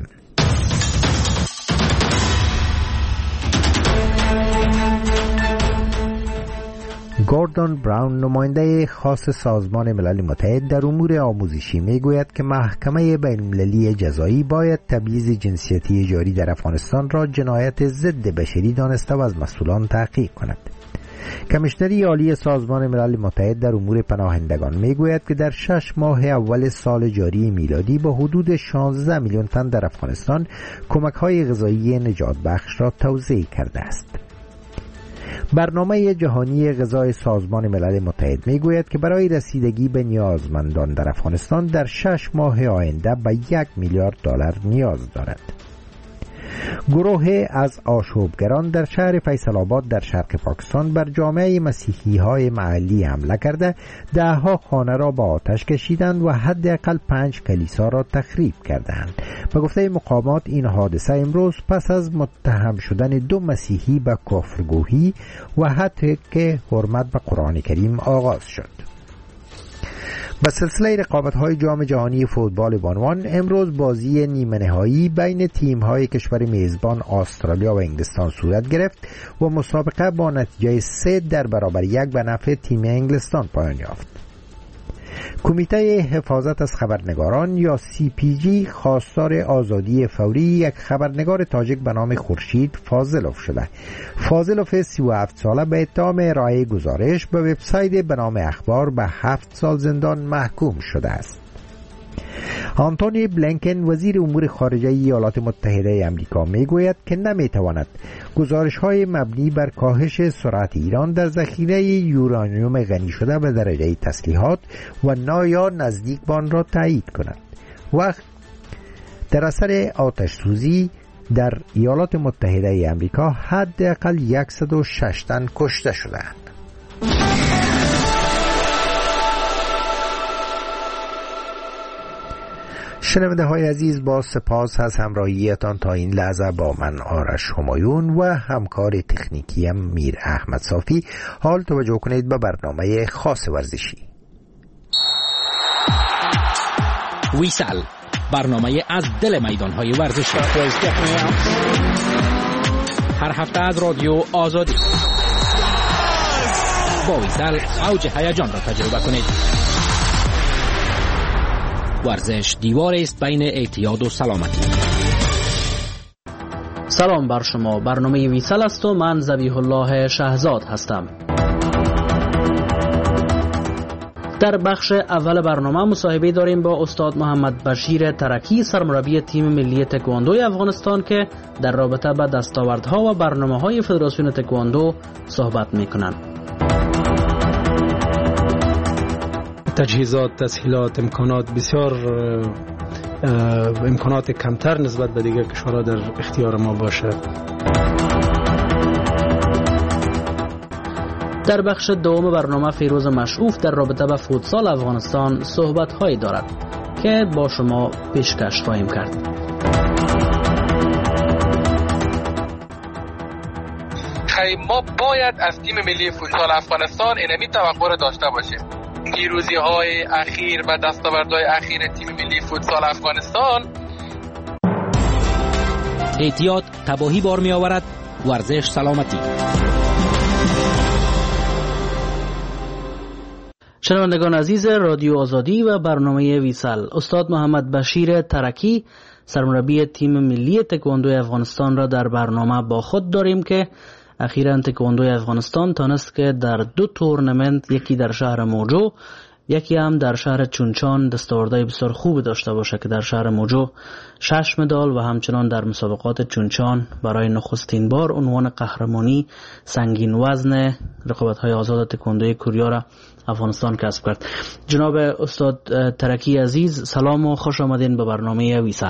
Speaker 1: گوردون براون، نماینده خاص سازمان ملل متحد در امور آموزشی، میگوید که محکمه بین‌المللی جزایی باید تبعیض جنسیتی جاری در افغانستان را جنایت ضد بشری دانسته و از مسئولان تحقیق کند. کمیشنری عالی سازمان ملل متحد در امور پناهندگان میگوید که در شش ماه اول سال جاری میلادی با حدود شانزده میلیون تن در افغانستان کمک‌های غذایی نجات بخش را توزیع کرده است. برنامه جهانی غذای سازمان ملل متحد میگوید که برای رسیدگی به نیازمندان در افغانستان در شش ماه آینده به یک میلیارد دلار نیاز دارد. گروه از آشوبگران در شهر فیصل آباد در شرق پاکستان بر جامعه مسیحی های محلی حمله کرده ده ها خانه را با آتش کشیدند و حداقل پنج کلیسا را تخریب کردند. به گفته مقامات این حادثه امروز پس از متهم شدن دو مسیحی به کفرگویی و حتی که حرمت به قرآن کریم آغاز شد. به سلسله رقابت‌های جام جهانی فوتبال بانوان امروز بازی نیمه نهایی بین تیم‌های کشور میزبان استرالیا و انگلستان صورت گرفت و مسابقه با نتیجه سه در برابر یک به نفع تیم انگلستان پایان یافت. کمیته حفاظت از خبرنگاران یا سی پی جی خواستار آزادی فوری یک خبرنگار تاجیک به نام خورشید فاضلوف شده. فاضلوف سی و هفت ساله به اتهام ارائه گزارش به وبسایت به نام اخبار به هفت سال زندان محکوم شده است. آنتونی بلینکن وزیر امور خارجه ایالات متحده آمریکا میگوید که نمیتواند گزارش‌های مبنی بر کاهش سرعت ایران در ذخیره یورانیوم غنی شده به درجه تسلیحات و نایا نزدیک به آن را تایید کند. وقت در اثر آتش سوزی در ایالات متحده آمریکا حداقل صد و شش تن کشته شدند. شنونده های عزیز، با سپاس از همراهیتان تا این لحظه با من آرش همایون و همکار تکنیکیم میر احمد صافی. حال توجه کنید به برنامه خاص ورزشی.
Speaker 2: ویسل، برنامه از دل میدانهای ورزشی، هر هفته از رادیو آزادی. با ویسل اوج هیجان را تجربه کنید. ورزش دیوار است بین اعتیاد و سلامتی.
Speaker 3: سلام بر شما، برنامه ویسل است و من ذبیح الله شهزاد هستم. در بخش اول برنامه مصاحبه داریم با استاد محمد بشیر ترکی، سرمربی تیم ملی تکواندو افغانستان که در رابطه با دستاوردها و برنامه‌های فدراسیون تکواندو صحبت می‌کنند.
Speaker 7: تجهیزات، تسهیلات، امکانات بسیار امکانات کمتر نسبت به دیگر کشورها در اختیار ما باشه.
Speaker 3: در بخش دوم برنامه فیروز مشعوف در رابطه با فوتسال افغانستان صحبت هایی دارد که با شما پیشکش خواهیم کرد.
Speaker 8: خیلی ما باید از تیم ملی فوتسال افغانستان اینمی توقع را داشته باشیم. پیروزی های اخیر و دستاوردهای اخیر تیم ملی فوتسال افغانستان.
Speaker 2: اعتیاد تباهی بار می آورد، ورزش سلامتی.
Speaker 3: شنوندگان عزیز رادیو آزادی و برنامه ویسل، استاد محمد بشیر ترکی، سرمربی تیم ملی تکواندو افغانستان را در برنامه با خود داریم که اخیراً تکواندو افغانستان تانست که در دو تورنمنت، یکی در شهر موجو یکی هم در شهر چونچان، دستاوردهای بسیار خوب داشته باشه که در شهر موجو شش مدال و همچنان در مسابقات چونچان برای نخستین بار عنوان قهرمانی سنگین وزن رقابت‌های آزاد تکواندوی کوریا را افغانستان کسب کرد. جناب استاد ترکی عزیز، سلام و خوش آمدین به برنامه ویسل.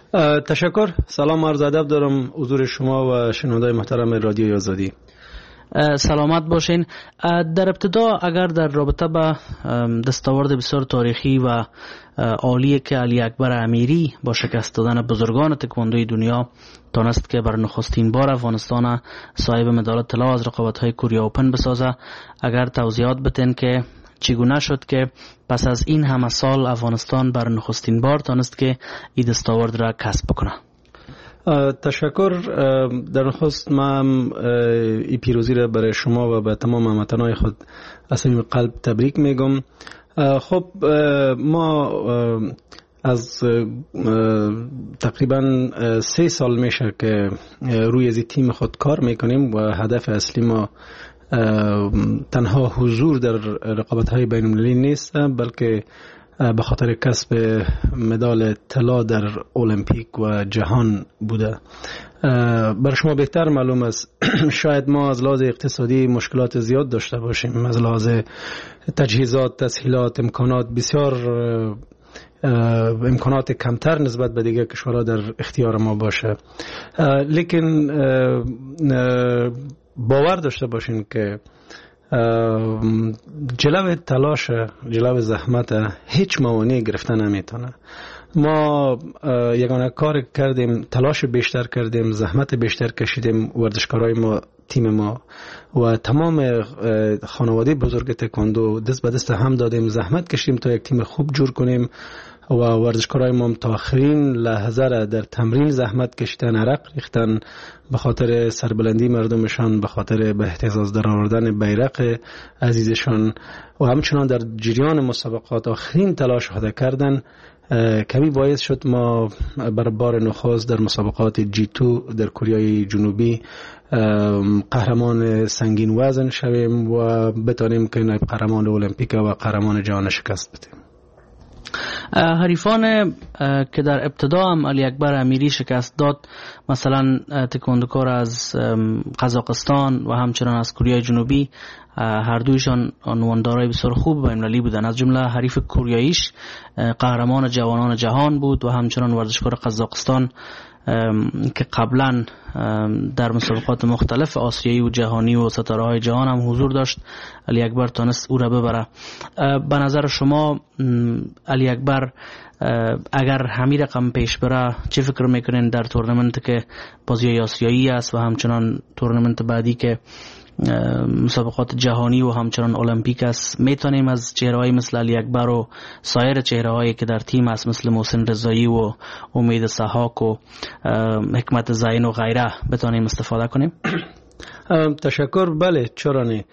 Speaker 7: تشکر. سلام عرض ادب دارم حضور شما و شنوندگان محترم رادیو آزادی.
Speaker 3: سلامت باشین. در ابتدا اگر در رابطه با دستاورد بسیار تاریخی و عالی که علی اکبر امیری با شکست دادن بزرگان تکواندوی دنیا تانست که بر نخستین بار افغانستان صاحب مدال طلا از رقابت‌های کوریا اوپن بسازه، اگر توضیحات بدین که چگونه شد که پس از این همه سال افغانستان بر نخستین بار تانست که این دستاورد را کسب بکنه؟
Speaker 12: تشکر. در نخست من این پیروزی را برای شما و به تمام هموطنان خود از صمیم قلب تبریک میگم. خب ما از تقریبا سه سال میشه که روی از تیم خود کار میکنیم و هدف اصلی ما تنها حضور در رقابت‌های بین‌المللی نیست، بلکه به خاطر کسب مدال طلا در المپیک و جهان بوده. بر شما بهتر معلوم است شاید ما از لحاظ اقتصادی مشکلات زیاد داشته باشیم، از لحاظ تجهیزات، تسهیلات، امکانات بسیار امکانات کمتر نسبت به دیگر کشورها در اختیار ما باشه، لیکن باور داشته باشین که جلو تلاش، جلو زحمت هیچ موانعی گرفته نمیتونه. ما یگانه کار کردیم، تلاش بیشتر کردیم، زحمت بیشتر کشیدیم، ورزشکارای ما، تیم ما و تمام خانواده بزرگ تکواندو دست به دست هم دادیم، زحمت کشیدیم تا یک تیم خوب جور کنیم و ورزشکارای ما تا آخرین لحظه را در تمرین زحمت کشیدن، عرق ریختن به خاطر سربلندی مردمشان، به خاطر به اهتزاز در آوردن بیرق عزیزشان و همچنان در جریان مسابقات آخرین تلاش خود کردن. کمی باعث شد ما بر بار نخست در مسابقات جی تو در کره جنوبی قهرمان سنگین وزن شویم و بتانیم که نایب قهرمان المپیک و قهرمان جهان شکست بدیم.
Speaker 3: حریفان که در ابتدا هم علی اکبر امیری شکست داد، مثلا تکواندوکار از قزاقستان و همچنان از کره جنوبی، هر دویشان عنواندارای بسیار خوب و بین‌المللی بودند. از جمله حریف کوریاییش قهرمان جوانان جهان بود و همچنان ورزشکار قزاقستان که قبلا در مسابقات مختلف آسیایی و جهانی و ستاره‌های جهان هم حضور داشت، علی اکبر تانست او را ببره. به نظر شما علی اکبر اگر همین رقم پیش بره چه فکر میکنین در تورنمنت که بازی آسیایی است و همچنان تورنمنت بعدی که مسابقات جهانی و همچنان المپیک است، میتونیم از چهره‌های مثل علی اکبر و سایر چهره‌هایی که در تیم است مثل محسن رضایی و امید سحاق و حکمت زین و غیره بتونیم استفاده کنیم؟
Speaker 12: تشکر. بله، چرا نه.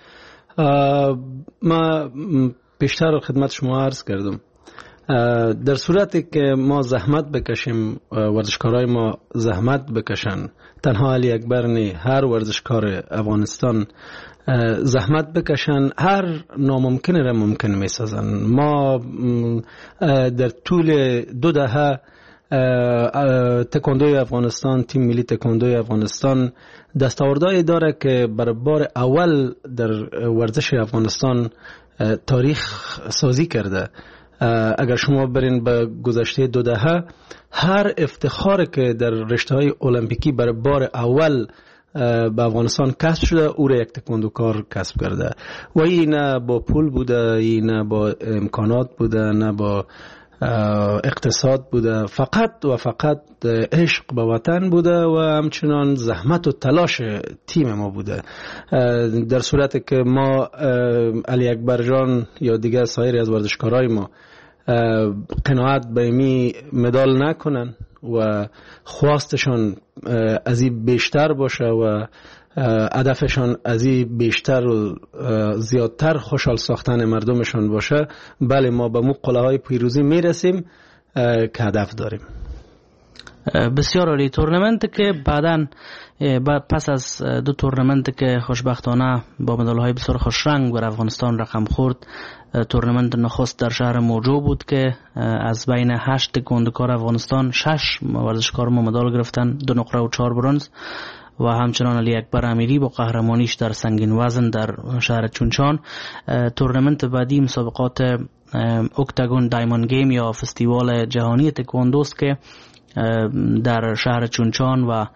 Speaker 12: ما بیشتر خدمت شما عرض کردم، در صورتی که ما زحمت بکشیم، ورزشکارای ما زحمت بکشن، تنها علی اکبر نه، هر ورزشکار افغانستان زحمت بکشن، هر ناممکن را ممکن می سازن. ما در طول دو دهه تکواندوی افغانستان، تیم ملی تکواندوی افغانستان دستاوردهایی داره که بر بار اول در ورزش افغانستان تاریخ سازی کرده. اگر شما برین به گذشته دو دهه، هر افتخار که در رشته‌های المپیکی بر بار اول به افغانستان کسب شده، او را یک تکواندوکار کسب کرده و این نه با پول بوده، این نه با امکانات بوده، نه با اقتصاد بوده، فقط و فقط عشق به وطن بوده و همچنان زحمت و تلاش تیم ما بوده. در صورتی که ما علی اکبر جان یا دیگر سایر از ورزشکارای ما قناعت به می مدال نکنن و خواستشان از این بیشتر باشه و هدفشان از این بیشتر و زیادتر خوشحال ساختن مردمشان باشه، بله ما به مو قله های پیروزی میرسیم که هدف داریم.
Speaker 3: بسیار عالی. تورنمنت که بعداً پس از دو تورنمنت که خوشبختانه با مدال‌های بسیار خوش رنگ بر افغانستان رقم خورد، تورنمنت نخست در شهر موجو بود که از بین هشت تکواندوکار افغانستان شش ورزشکار ما مدال گرفتن، دو نقره و چهار برنز و همچنان علی اکبر امیری با قهرمانیش در سنگین وزن در شهر چونچان. تورنمنت بعدی مسابقات اکتاگون دایموند گیم یا فستیوال جهانی تکواندوست که در شهر چونچان و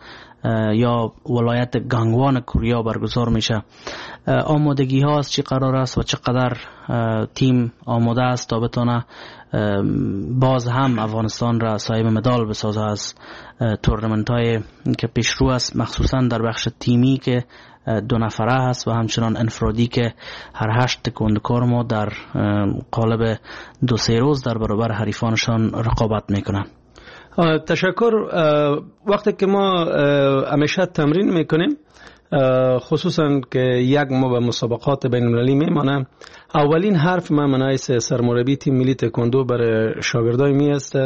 Speaker 3: یا ولایت گانگوان کوریا برگزار میشه. آمادگی ها از چی قرار است و چقدر تیم آماده است تا بتونه باز هم افغانستان را صاحب مدال بسازه از تورنمنت های که پیش رو است، مخصوصا در بخش تیمی که دو نفره هست و همچنان انفرادی که هر هشت تکواندوکار ما در قالب دو سه روز در برابر حریفانشان رقابت میکنن.
Speaker 12: تشکر. وقتی که ما همیشه تمرین میکنیم، خصوصا که یک ما به مسابقات بین المللی میمانه، اولین حرف من منایس سرمربی تیم ملی تکواندو برای شاگردای می است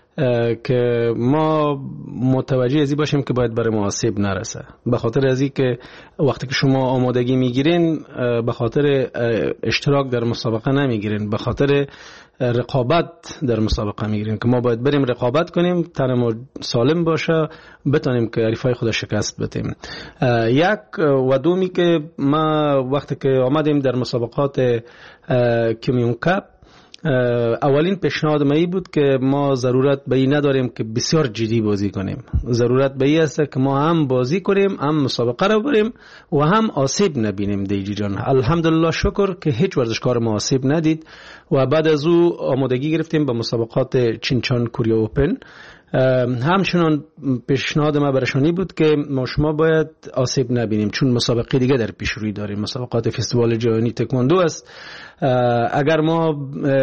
Speaker 12: که ما متوجه ازی باشیم که باید برای ما آسیب نرسه. به خاطر ازی که وقتی که شما آمادگی میگیرین به خاطر اشتراک در مسابقه نمیگیرین، به خاطر رقابت در مسابقه میگیرین که ما باید بریم رقابت کنیم، تن ما سالم باشه، بتونیم که حریفای خود شکست بدیم. یک و دومی که ما وقتی که آمدیم در مسابقات کمیون کپ، اولین پیشنهاد ما ای بود که ما ضرورت به این نداریم که بسیار جدی بازی کنیم. ضرورت به این است که ما هم بازی کنیم، هم مسابقه رو بریم و هم آسیب نبینیم. دیجی جان الحمدلله شکر که هیچ ورزشکار ما آسیب ندید و بعد از او آمادگی گرفتیم به مسابقات چینچان کوریا اوپن. همچنان پیشنهاد ما برشانی بود که ما شما باید آسیب نبینیم، چون مسابقه دیگه در پیش روی داریم، مسابقات فستیوال جهانی تکواندو است. اگر ما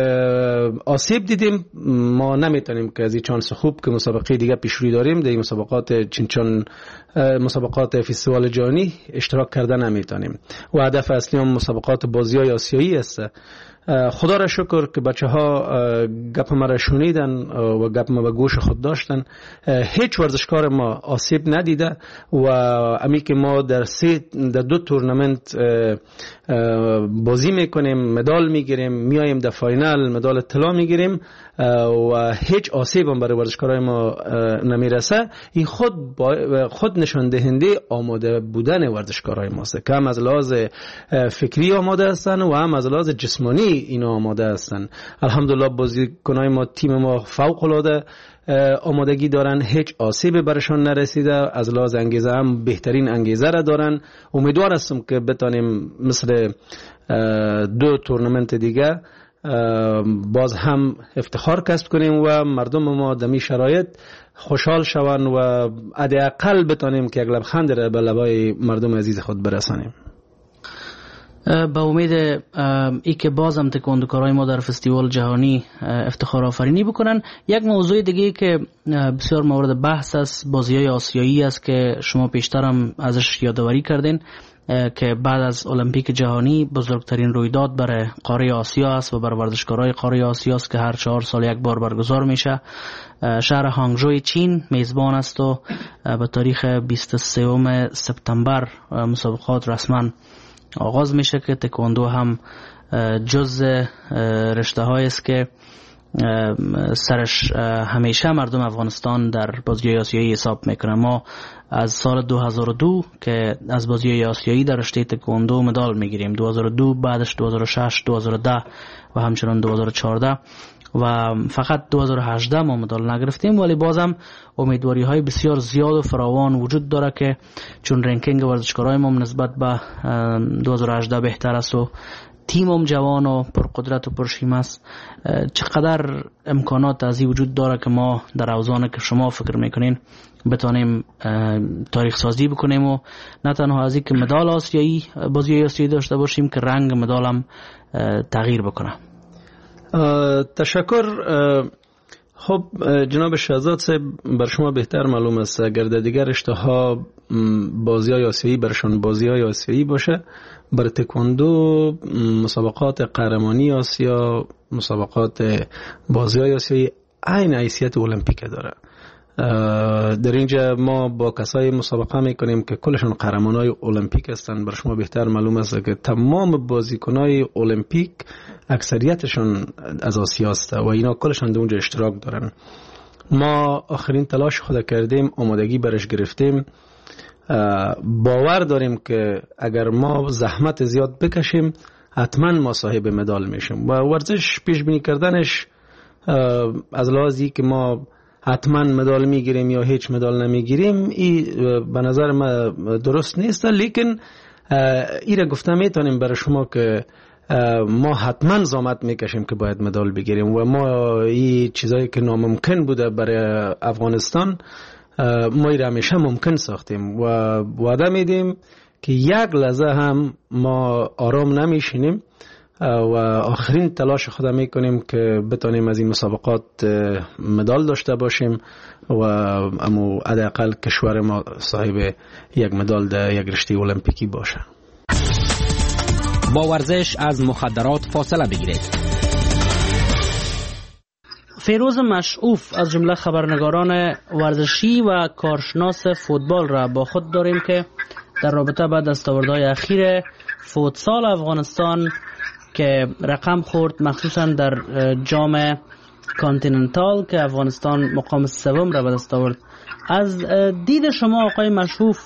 Speaker 12: آسیب دیدیم ما نمیتونیم که از این چانس خوب که مسابقه دیگه پیش روی داریم در مسابقات چینچان، مسابقات فستیوال جهانی اشتراک کرده نمیتونیم و هدف اصلی هم مسابقات بازی‌های آسیایی است. خدا را شکر که بچه ها گپ ما را شنیدن و گپ ما به گوش خود داشتن. هیچ ورزشکار ما آسیب ندیده و امی که ما در سه در دو تورنمنت بازی میکنیم، مدال میگیریم، میایم در فاینال مدال طلا میگیریم و هیچ آسیب هم برای ورزشکارای ما نمیرسه. این خود خود نشان دهنده آماده بودن ورزشکارای ماست که هم از لحاظ فکری آماده هستن و هم از لحاظ جسمانی اینا آماده هستن. الحمدلله بازیکنای ما، تیم ما فوق العاده آمادگی دارن، هیچ آسیب برشان نرسیده، از لحاظ انگیزه هم بهترین انگیزه را دارن. امیدوار هستم که بتانیم مثل دو تورنمنت دیگه باز هم افتخار کسب کنیم و مردم ما دمی شرایط خوشحال شوند و حداقل بتانیم که یک لبخند را به لبای مردم عزیز خود برسانیم.
Speaker 3: با امید ای که بازم تکواندوکارای ما در فستیوال جهانی افتخار آفرینی بکنن. یک موضوع دیگه که بسیار مورد بحث است بازی‌های آسیایی است که شما پیشترم ازش یادآوری کردین که بعد از المپیک جهانی بزرگترین رویداد برای قاره آسیا است و برای ورزشکارای قاره آسیا است که هر چهار سال یک بار برگزار میشه. شهر هانگژوی چین میزبان است و به تاریخ بیست و سوم سپتامبر مسابقات رسما آغاز میشه که تکواندو هم جز رشته های است که سرش همیشه مردم افغانستان در بازی‌های آسیایی حساب میکنه. ما از سال دو هزار و دو که از بازی‌های آسیایی در رشته تکواندو مدال میگیریم، دو هزار و دو، بعدش دو هزار و شش، دو هزار و ده و همچنان دو هزار و چهارده و فقط دو هزار و هجده ما مدال نگرفتیم، ولی بازم امیدواری های بسیار زیاد و فراوان وجود داره که چون رنکینگ ورزشکارای ما نسبت به دو هزار و هجده بهتر است و تیمم جوان و پرقدرت و پرشیمه است، چقدر امکانات ازی وجود داره که ما در اوزان که شما فکر میکنین بتانیم تاریخ سازی بکنیم و نه تنها ازی که مدال آسیایی بازی آسیایی داشته باشیم که رنگ مدال هم تغییر بکنه.
Speaker 12: تشکر. خب جناب شهزاد صاحب، بر شما بهتر معلوم است اگر در دیگر رشته ها بازی های آسیایی برشان بازی های آسیایی باشه، بر تکواندو مسابقات قهرمانی آسیا، مسابقات بازی های آسیایی عین حیثیت المپیک داره. در اینجا ما با کسای مسابقه میکنیم که کلشون قهرمانای المپیک هستن. بر شما بهتر معلوم است که تمام بازیکنای المپیک اکثریتشون از آسیا است و اینا کلشون در اونجا اشتراک دارن. ما آخرین تلاش خود کردیم، آمادگی برش گرفتیم، باور داریم که اگر ما زحمت زیاد بکشیم حتما ما صاحب مدال میشیم و ورزش پیش بینی کردنش از لحاظی که ما حتما مدال میگیریم یا هیچ مدال نمیگیریم، این به نظر ما درست نیست. لیکن ایره گفتم میتونیم برای شما که ما حتما زحمت میکشیم که باید مدال بگیریم و ما این چیزایی که ناممکن بوده برای افغانستان ما ایره همیشه ممکن ساختیم و وعده میدیم که یک لحظه هم ما آرام نمیشینیم و آخرین تلاش خود میکنیم که بتونیم از این مسابقات مدال داشته باشیم و امو حداقل کشور ما صاحب یک مدال در یک رشته المپیکی باشه.
Speaker 2: با ورزش از مخدرات فاصله بگیرید.
Speaker 3: فیروز مشعوف از جمله خبرنگاران ورزشی و کارشناس فوتبال را با خود داریم که در رابطه با دستاوردهای اخیر فوتسال افغانستان که رقم خورد مخصوصا در جام کانتیننتال که افغانستان مقام سوم را به دست آورد، از دید شما آقای مشعوف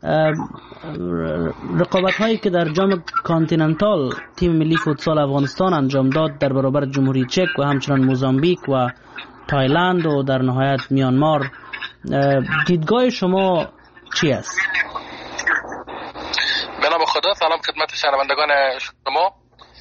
Speaker 3: رقابت هایی که در جام کانتیننتال تیم ملی فوتسال افغانستان انجام داد در برابر جمهوری چک و همچنان موزامبیک و تایلند و در نهایت میانمار، دیدگاه شما چی است؟
Speaker 8: به نام خدا، سلام خدمت شنوندگان شما.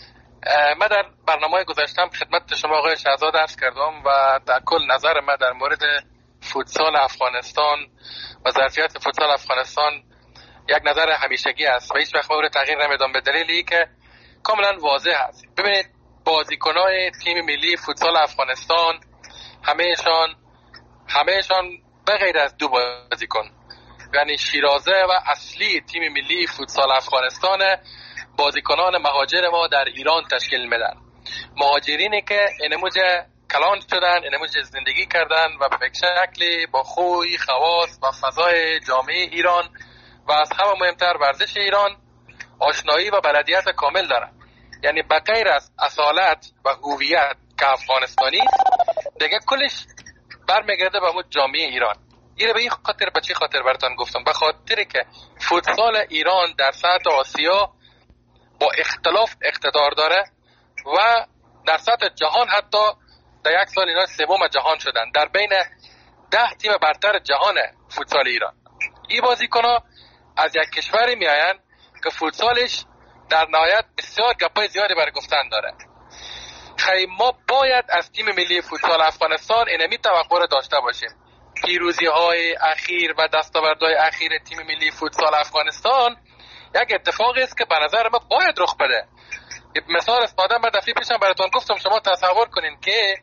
Speaker 8: من در برنامه گذاشتم خدمت شما آقای شهزاد عرض کردم و در کل نظر من در مورد فوتسال افغانستان و ظرفیت فوتسال افغانستان یک نظر همیشگی است و هیچ وقت مورد تغییر نمیدم، به دلیلی که کاملا واضح است. ببینید بازیکنان تیم ملی فوتسال افغانستان همهشان همهشان به غیر از دو بازیکن، یعنی شیرازه و اصلی تیم ملی فوتسال افغانستان، بازیکنان مهاجر ما در ایران تشکیل میدن. مهاجرینی که اینموج کلان شدن، اینموج زندگی کردن و به شکلی با خوی خواص و فضای جامعه ایران و از همه مهمتر ورزش ایران آشنایی و بلدیت کامل دارن. یعنی به غیر از اصالت و هویت که افغانستانی دیگه کلش برمیگرده به اون جامعه ایران. این به این خاطر به چی خاطر براتون گفتم؟ به خاطر که فوتسال ایران در سطح آسیا با اختلاف اقتدار داره و در سطح جهان حتی در یک سال اینا سوم جهان شدن، در بین ده تیم برتر جهان فوتسال ایران. این بازیکن‌ها از یک کشوری میآیند که فوتسالش در نهایت بسیار گپای زیادی برای گفتن داره. خیلی ما باید از تیم ملی فوتسال افغانستان اینمی توقع را داشته باشیم. پیروزی های اخیر و دستاوردهای اخیر تیم ملی فوتسال افغانستان یک اتفاقی است که به نظر ما باید رخ بده. مثال استفاده من دفعه پیشم براتون گفتم، شما تصور کنین که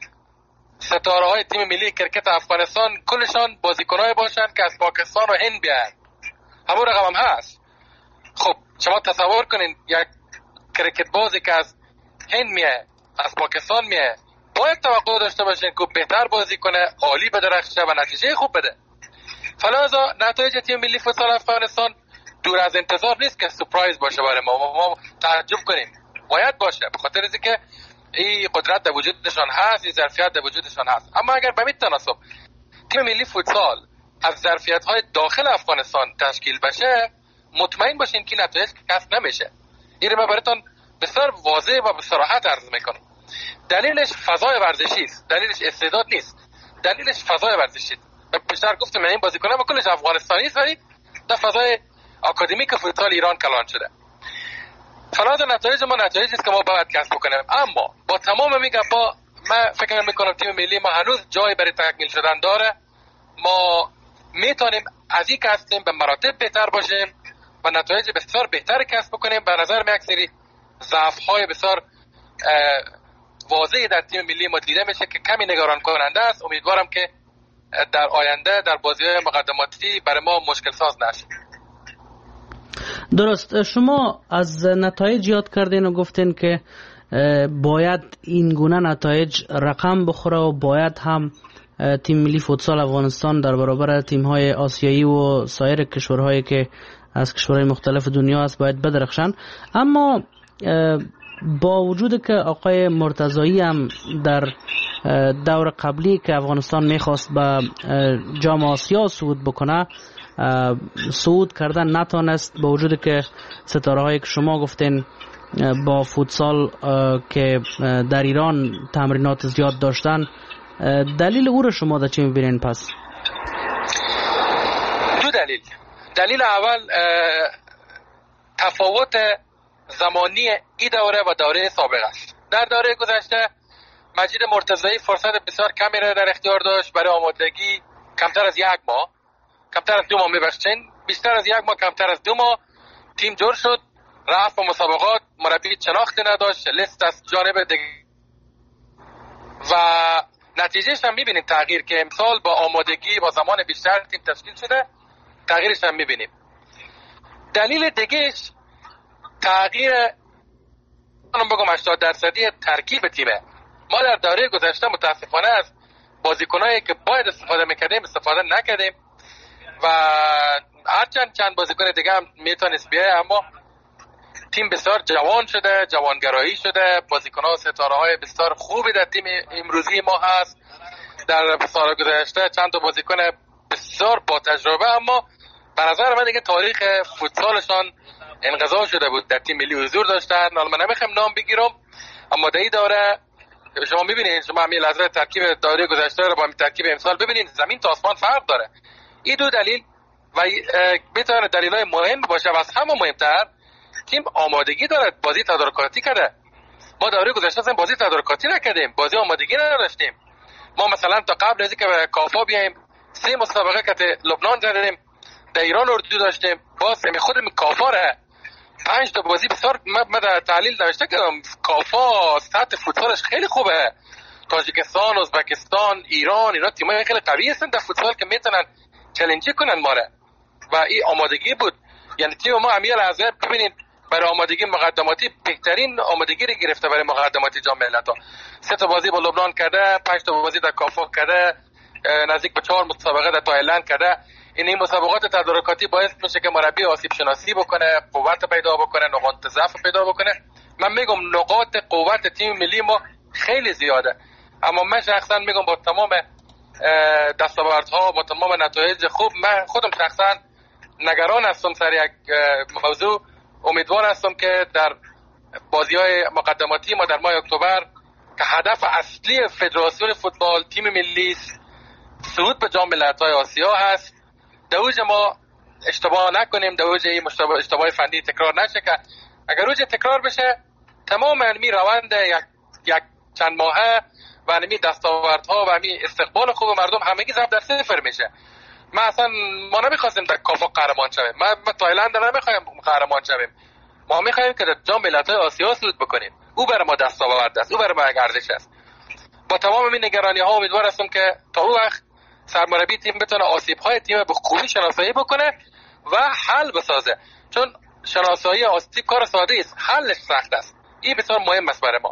Speaker 8: ستاره های تیم ملی کرکت افغانستان کلشان بازیکنای باشن که از پاکستان و هند بیان، همون رقم هم هست. خب شما تصور کنین یک کرکت بازی که از هند میه، از پاکستان میه، باید توقع داشته باشین که بهتر بازی کنه، عالی بدرخشه و نتیجه خوب بده. فلذا نتایج تیم ملی فوتسال افغانستان دور از انتظار نیست که سورپرایز باشه برای ما. ما تعجب کنیم، باید باشه، به خاطر اینکه این قدرت در وجودشان هست، این ظرفیت در وجودشان هست. اما اگر به این تناسب تیم ملی فوتسال از ظرفیت‌های داخل افغانستان تشکیل بشه، مطمئن باشین که نتایج کسب نمیشه. این رو من براتون بسیار واضح و به صراحت عرض میکنم. دلیلش فضای ورزشی است، دلیلش استعداد نیست، دلیلش فضای ورزشی است. بیشتر گفتم این بازیکن‌ها با کلش افغانستانی است ولی در فضای آکادمیک فوتسال ایران کلان شده. فراز نتایج ما نتایجی است که ما باید کسب بکنیم. اما با تمام میگم با من فکر میکنم تیم ملی ما هنوز جای برای تکمیل شدن داره. ما میتونیم از این که هستیم به مراتب بهتر باشیم و نتایج بسیار بهتر کسب بکنیم. به نظر من یک سری ضعف‌های بسیار واضحی در تیم ملی ما دیده میشه که کمی نگران کننده است. امیدوارم که در آینده در بازی‌های مقدماتی برای ما مشکل ساز نشه.
Speaker 3: درست، شما از نتایج یاد کردین و گفتین که باید این گونه نتایج رقم بخوره و باید هم تیم ملی فوتسال افغانستان در برابر تیم‌های آسیایی و سایر کشورهایی که از کشورهای مختلف دنیا است باید بدرخشن. اما با وجود که آقای مرتضایی هم در دور قبلی که افغانستان میخواست به جام آسیا صعود بکنه صعود کردن نتونست، با وجود که ستاره هایی که شما گفتین با فوتسال که در ایران تمرینات زیاد داشتن دلیل او رو شما در چی میبینین پس؟
Speaker 8: دو دلیل. دلیل اول تفاوت زمانی این دوره و دوره سابق است. در دوره گذشته مجید مرتضایی فرصت بسیار کمی را در اختیار داشت برای آمادگی. کمتر از یک ماه کمتر از دو ماه میبخشین بیشتر از یک ماه کمتر از دو ماه تیم جور شد، رفت به مسابقات، مربی شناختی نداشت، لیست از جانب دیگه و نتیجهش هم میبینیم تغییر که امسال با آمادگی با زمان بیشتر تیم تشکیل شده، تغییرش هم میبینیم. دلیل دیگهش تغییر من بگم هشتاد درصدی ترکیب تیمه. ما در دوره گذشته متاسفانه از بازیکنایی که باید استفاده میکردیم استفاده نکردیم و هرچند چند بازیکن دیگه هم میتونست بیایه، اما تیم بسیار جوان شده، جوانگرایی شده، بازیکن‌ها ستاره های بسیار خوبی در تیم امروزی ما هست. در سال گذشته چند تا بازیکن بسیار با تجربه، اما به نظر من دیگه تاریخ فوتسالشان انقضا شده بود. در تیم ملی حضور داشتن، من نمیخوام نام بگیرم، اما در این دوره شما میبینید، شما همین لحظه ترکیب دوره گذشته رو با ترکیب امسال ببینید، زمین تا آسمان فرق داره. این دو دلیل و میتونه دلایل مهم باشه و از همه مهمتر تیم آمادگی داره، بازی تدارکاتی کرده. ما دوره گذشته اصلا بازی تدارکاتی نکردیم، بازی آمادگی نداشتیم. ما مثلا تا قبل از اینکه به کافا بیایم سه مسابقه که لبنان زدیم، در ایران اردو داشتیم، باز می خودم کافا ره پنج تا بازی بسیار من در تحلیل نوشته کردم کافا سطح فوتبالش خیلی خوبه. تاجیکستان، ازبکستان، ایران، اینا تیمای خیلی قوی هستن در فوتبال که میتونن چالنجی کنن ما را و این آمادگی بود. یعنی تیم ما همین لحظه ببینید برای آمادگی مقدماتی بهترین آمادگی رو گرفته برای مقدماتی جام ملت‌ها. سه تا بازی با لبنان کرده، پنج تا بازی در کافا کرده، نزدیک به چهار مسابقه در تایلند کرده. این این مسابقات تدارکاتی باعث میشه که مربی آسیب شناسی بکنه، قوت پیدا بکنه، نقاط ضعف پیدا بکنه. من میگم نقاط قوت تیم ملی ما خیلی زیاده، اما من شخصا میگم با تمام دستاوردها، با تمام نتایج خوب، من خودم شخصا نگران هستم سر یک موضوع. امیدوار هستم که در بازی‌های مقدماتی ما در ماه اکتبر که هدف اصلی فدراسیون فوتبال تیم ملی صعود به جام ملت‌های آسیا هست، دوج ما اشتباه نکنیم، دوج این اشتباه فنی تکرار نشه که اگر روز تکرار بشه تمام علمی روند یک, یک چند ماهه و علمی دستاوردها و علمی استقبال خوب مردم همگی ضرب در صفر میشه. ما اصلا ما نمیخواستیم در کافا قهرمان شویم، ما, ما تایلند نمیخوایم قهرمان شویم، ما میخوایم که در جام ملت‌های آسیا صعود بکنیم. او برای ما دستاورد است، او برای ما ارزش است. با تمام این نگرانی ها امیدوار هستم که تا اون وقت سرمربی تیم بتونه آسیب‌های تیم به خوبی شناسایی بکنه و حل بسازه، چون شناسایی آسیب کار ساده است، حلش سخت است. این بسیار مهم است برای ما.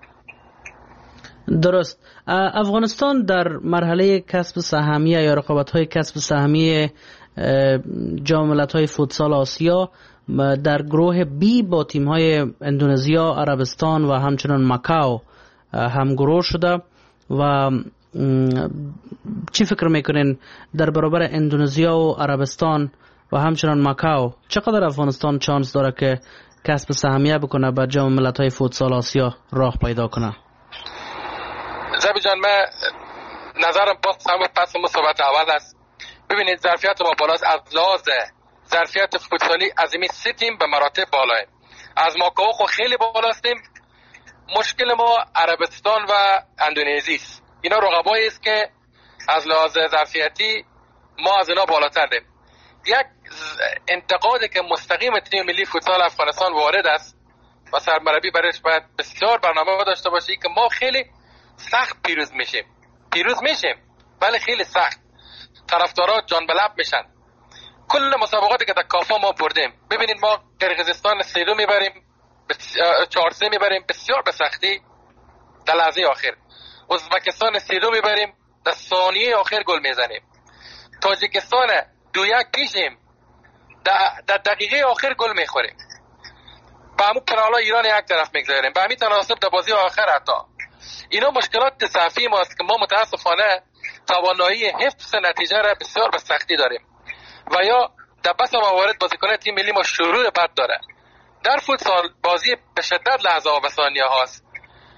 Speaker 3: درست. افغانستان در مرحله کسب سهمیه یا رقابت‌های کسب سهمیه جام ملت‌های فوتسال آسیا در گروه بی با تیم‌های اندونزیا، عربستان و همچنان مکاو همگروه شده و چی فکر میکنین در برابر اندونزیا و عربستان و همچنان مکاو چقدر افغانستان چانس داره که کسب سهمیه بکنه به جام ملت‌های فوتسال آسیا راه پیدا کنه؟
Speaker 8: زبی جان، من نظرم باز همه پس مسابقات اول است. ببینید ظرفیت ما بالاست، از لحاظ ظرفیت فوتسالی از این سه تیم به مراتب بالاه. از ماکاو خو خیلی بالاستیم. مشکل ما عربستان و اندونزی است. اینا رقبایی است که از لحاظ ظرفیتی ما از اینا بالاتریم. یک انتقادی که مستقیم تیم ملی فوتسال افغانستان وارد است و سرمربی برایش باید بسیار برنامه داشته باشه که ما خیلی سخت پیروز میشیم. پیروز میشیم ولی خیلی سخت. طرفدارا جان به لب میشن. کل مسابقاتی که در کافا ما بردیم، ببینید ما قرقیزستان سه دو میبریم، چهار سه میبریم بسیار به سختی در لحظه آخر. ازبکستان سه دو میبریم، در ثانیه آخر گل میزنیم. تاجیکستان دو یک پیشیم، در دقیقه آخر گل میخوریم. با همون پنالا ایران یک طرف میگذاریم، با همین تناسب در بازی آخر حتی. اینا مشکلات صحفی ماست که ما متاسفانه توانایی حفظ نتیجه را بسیار به سختی داریم و یا در بس موارد بازیکن تیم ملی ما شروع بد داره. در فوتسال بازی به شدت لحظه و ثانیه هاست.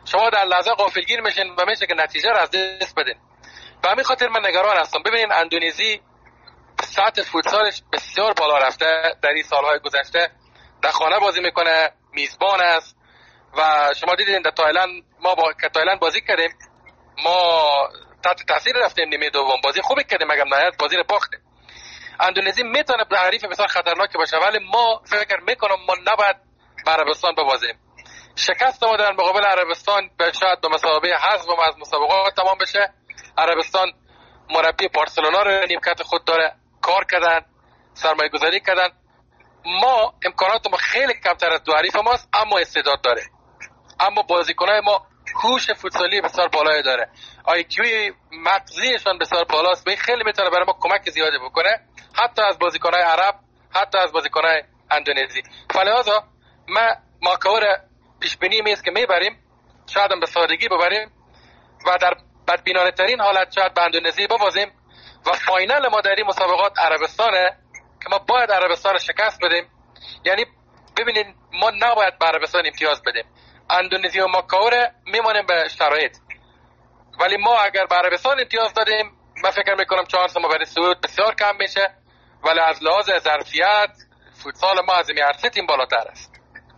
Speaker 8: شما در لحظه غافلگیر میشین و میشه که نتیجه را از دست بدین. به همین خاطر من نگران هستم. ببینید اندونزی سطح فوتسالش بسیار بالا رفته در این سالهای گذشته. در خانه بازی میکنه، میزبان است و شما دیدین در تایلند ما با تایلند بازی کردیم، ما تحت تاثیر رفتیم نیمه دوم، بازی خوبی کردیم مگر نهایت بازی رو باختیم. اندونزی میتونه حریف بسیار خطرناک باشه ولی ما فکر میکنم ما نباید به عربستان ببازیم. شکست ما در مقابل عربستان به شاید به مسابقه حذف از مسابقات تمام بشه. عربستان مربی بارسلونا رو نیمکت خود داره، کار کردن، سرمایه گذاری کردن. ما امکانات ما خیلی کمتر از دو حریف ماست اما استعداد داره، اما بازیکنای ما هوش فوتسالی بسیار بالایی داره، آی کیو مغزیشون بسیار بالاست و این خیلی میتونه برای ما کمک زیادی بکنه، حتی از بازیکنای عرب، حتی از بازیکنای اندونزی. فلذا ما ماکور پیش بینی میست که میبریم، شاید هم به سادگی ببریم و در بدبینانه ترین حالت شاید به اندونزی ببازیم و فاینال ما در این مسابقات عربستانه که ما باید عربستان رو شکست بدیم. یعنی ببینید ما نباید به عربستان امتیاز بدیم. اندونزی و ماکاور میمونیم به شرایط، ولی ما اگر به عربستان امتیاز دادیم من فکر میکنم چانس ما برای صعود بسیار کم میشه، ولی از لحاظ ظرفیت فوتسال ما از این عرصه تیم بالاتر است.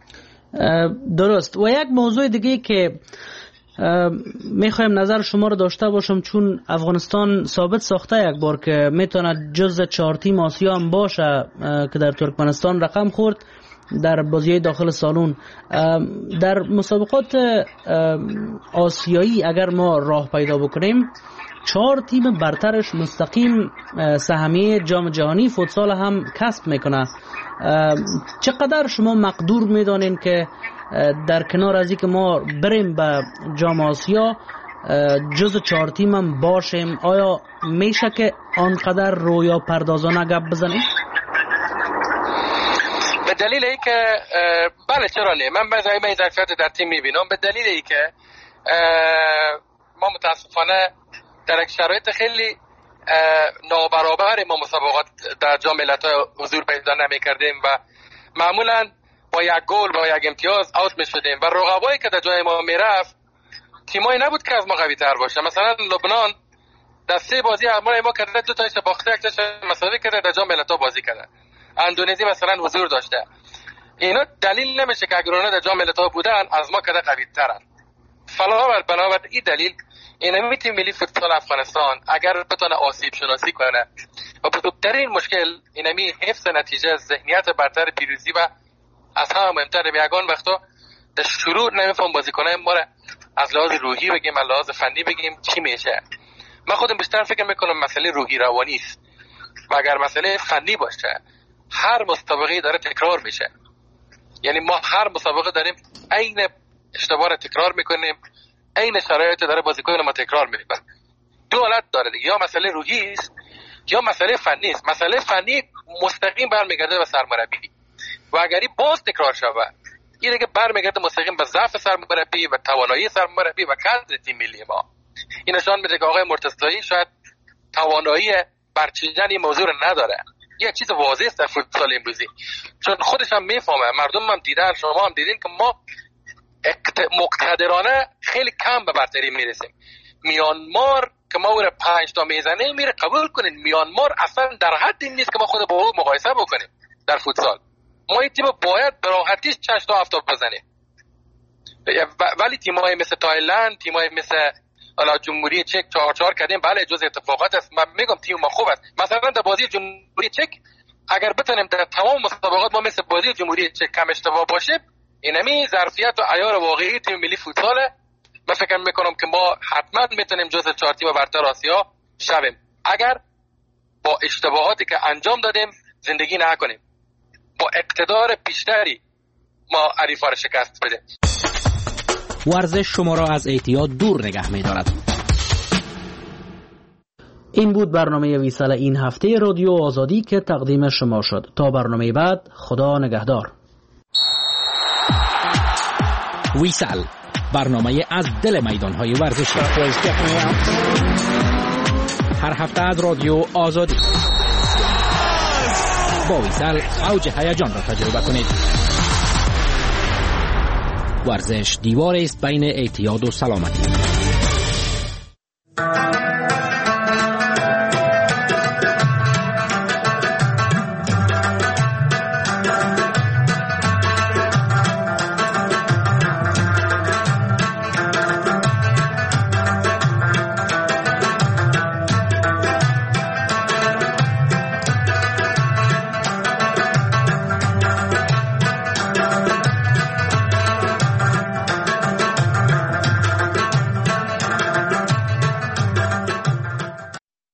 Speaker 3: درست. و یک موضوع دیگه که میخوایم نظر شما رو داشته باشم، چون افغانستان ثابت ساخته یک بار که میتونه جز چهار تیم آسیا هم باشه که در ترکمنستان رقم خورد در بازی داخل سالن. در مسابقات آسیایی اگر ما راه پیدا بکنیم چهار تیم برترش مستقیم سهمیه جام جهانی فوتسال هم کسب میکنه. چقدر شما مقدور میدانین که در کنار از اینکه ما بریم به جام آسیا جز چهار تیم هم باشیم، آیا میشه که آنقدر رویا پردازانه گپ بزنیم؟
Speaker 8: به دلیل ای که بله چرا نه، من بعضی این ظرفیت در تیم میبینم. به دلیل ای که ما متاسفانه در یک شرایط خیلی نابرابر ما مسابقات در جام ملت‌ها حضور پیدا نمی‌کردیم و معمولاً با یک گل با یک امتیاز اوت می‌شدیم و رقبایی که در جای ما میرفت تیمایی نبود که از ما قوی‌تر باشه. مثلا لبنان در سه بازی ما ما کرده دو تاش باخته، یک تاش مساوی کرده، در جام ملت‌ها بازی کرده. اندونزی مثلا حضور داشته. اینا دلیل نمیشه که اگر اونا در جام ملت‌ها بودن از ما کرده قوی‌ترن. فلاور بنابر این دلیل این تیم ملی فوتسال افغانستان اگر بتونه آسیب شناسی کنه و بزرگترین مشکل اینمی حفظ نتیجه، ذهنیت برتر، پیروزی و از همه مهمتر یگان وقتا در شروع نمیفهم بازیکنای ما را از لحاظ روحی بگیم، از لحاظ فنی بگیم چی میشه. من خودم بیشتر فکر میکنم مسئله روحی روانی است و اگر مسئله فنی باشه هر مسابقه داره تکرار میشه. یعنی ما هر مسابقه داریم عین اشتباه را تکرار میکنیم، این شرایط داره بازیکن ما تکرار میکنه. دو حالت داره دیگه، یا مسئله روحی است یا مسئله فنی است. مسئله فنی مستقیم برمیگرده به سرمربی و اگری باز تکرار شود این دیگه برمیگرده مستقیم به ضعف سرمربی و توانایی سرمربی و کادر تیم ملی ما. این نشان میده که آقای مرتضایی شاید توانایی برچیدن این موضوع رو نداره. یه چیز واضحه است در فوتبال امروزی، چون خودش هم میفهمه، مردم هم دیدن، شما هم دیدین که ما مقتدرانه خیلی کم به برتری میرسیم. میانمار که ما او را پنج تا میزنه میره قبول کنین، میانمار اصلا در حد این نیست که ما خود با او مقایسه بکنیم در فوتسال. ما این تیم باید به راحتی شش تا هفت تا بزنیم، ولی تیم‌های مثل تایلند، تیم‌های مثل حالا جمهوری چک چهار چهار کردیم، بله جز اتفاقات است. من میگم تیم ما خوب است. مثلا در بازی جمهوری چک اگر بتونیم در تمام مسابقات ما مثل بازی جمهوری چک کم اشتباه باشه، اینمی ظرفیت و عیار واقعی تیم ملی فوتساله. من فکر میکنم که ما حتما میتونیم جزو چهار تیم برتر آسیا شویم اگر با اشتباهاتی که انجام دادیم زندگی نکنیم، با اقتدار بیشتری ما حریفا را شکست بدیم.
Speaker 2: ورزش شما را از اعتیاد دور نگه می‌دارد.
Speaker 3: این بود برنامه ویسال این هفته رادیو آزادی که تقدیم شما شد. تا برنامه بعد، خدا نگهدار.
Speaker 2: ویسال، برنامه از دل میدان‌های ورزشی. هر هفته از رادیو آزادی. با ویسال اوج هیجان را تجربه کنید. ورزش دیواری است بین اعتیاد و سلامتی.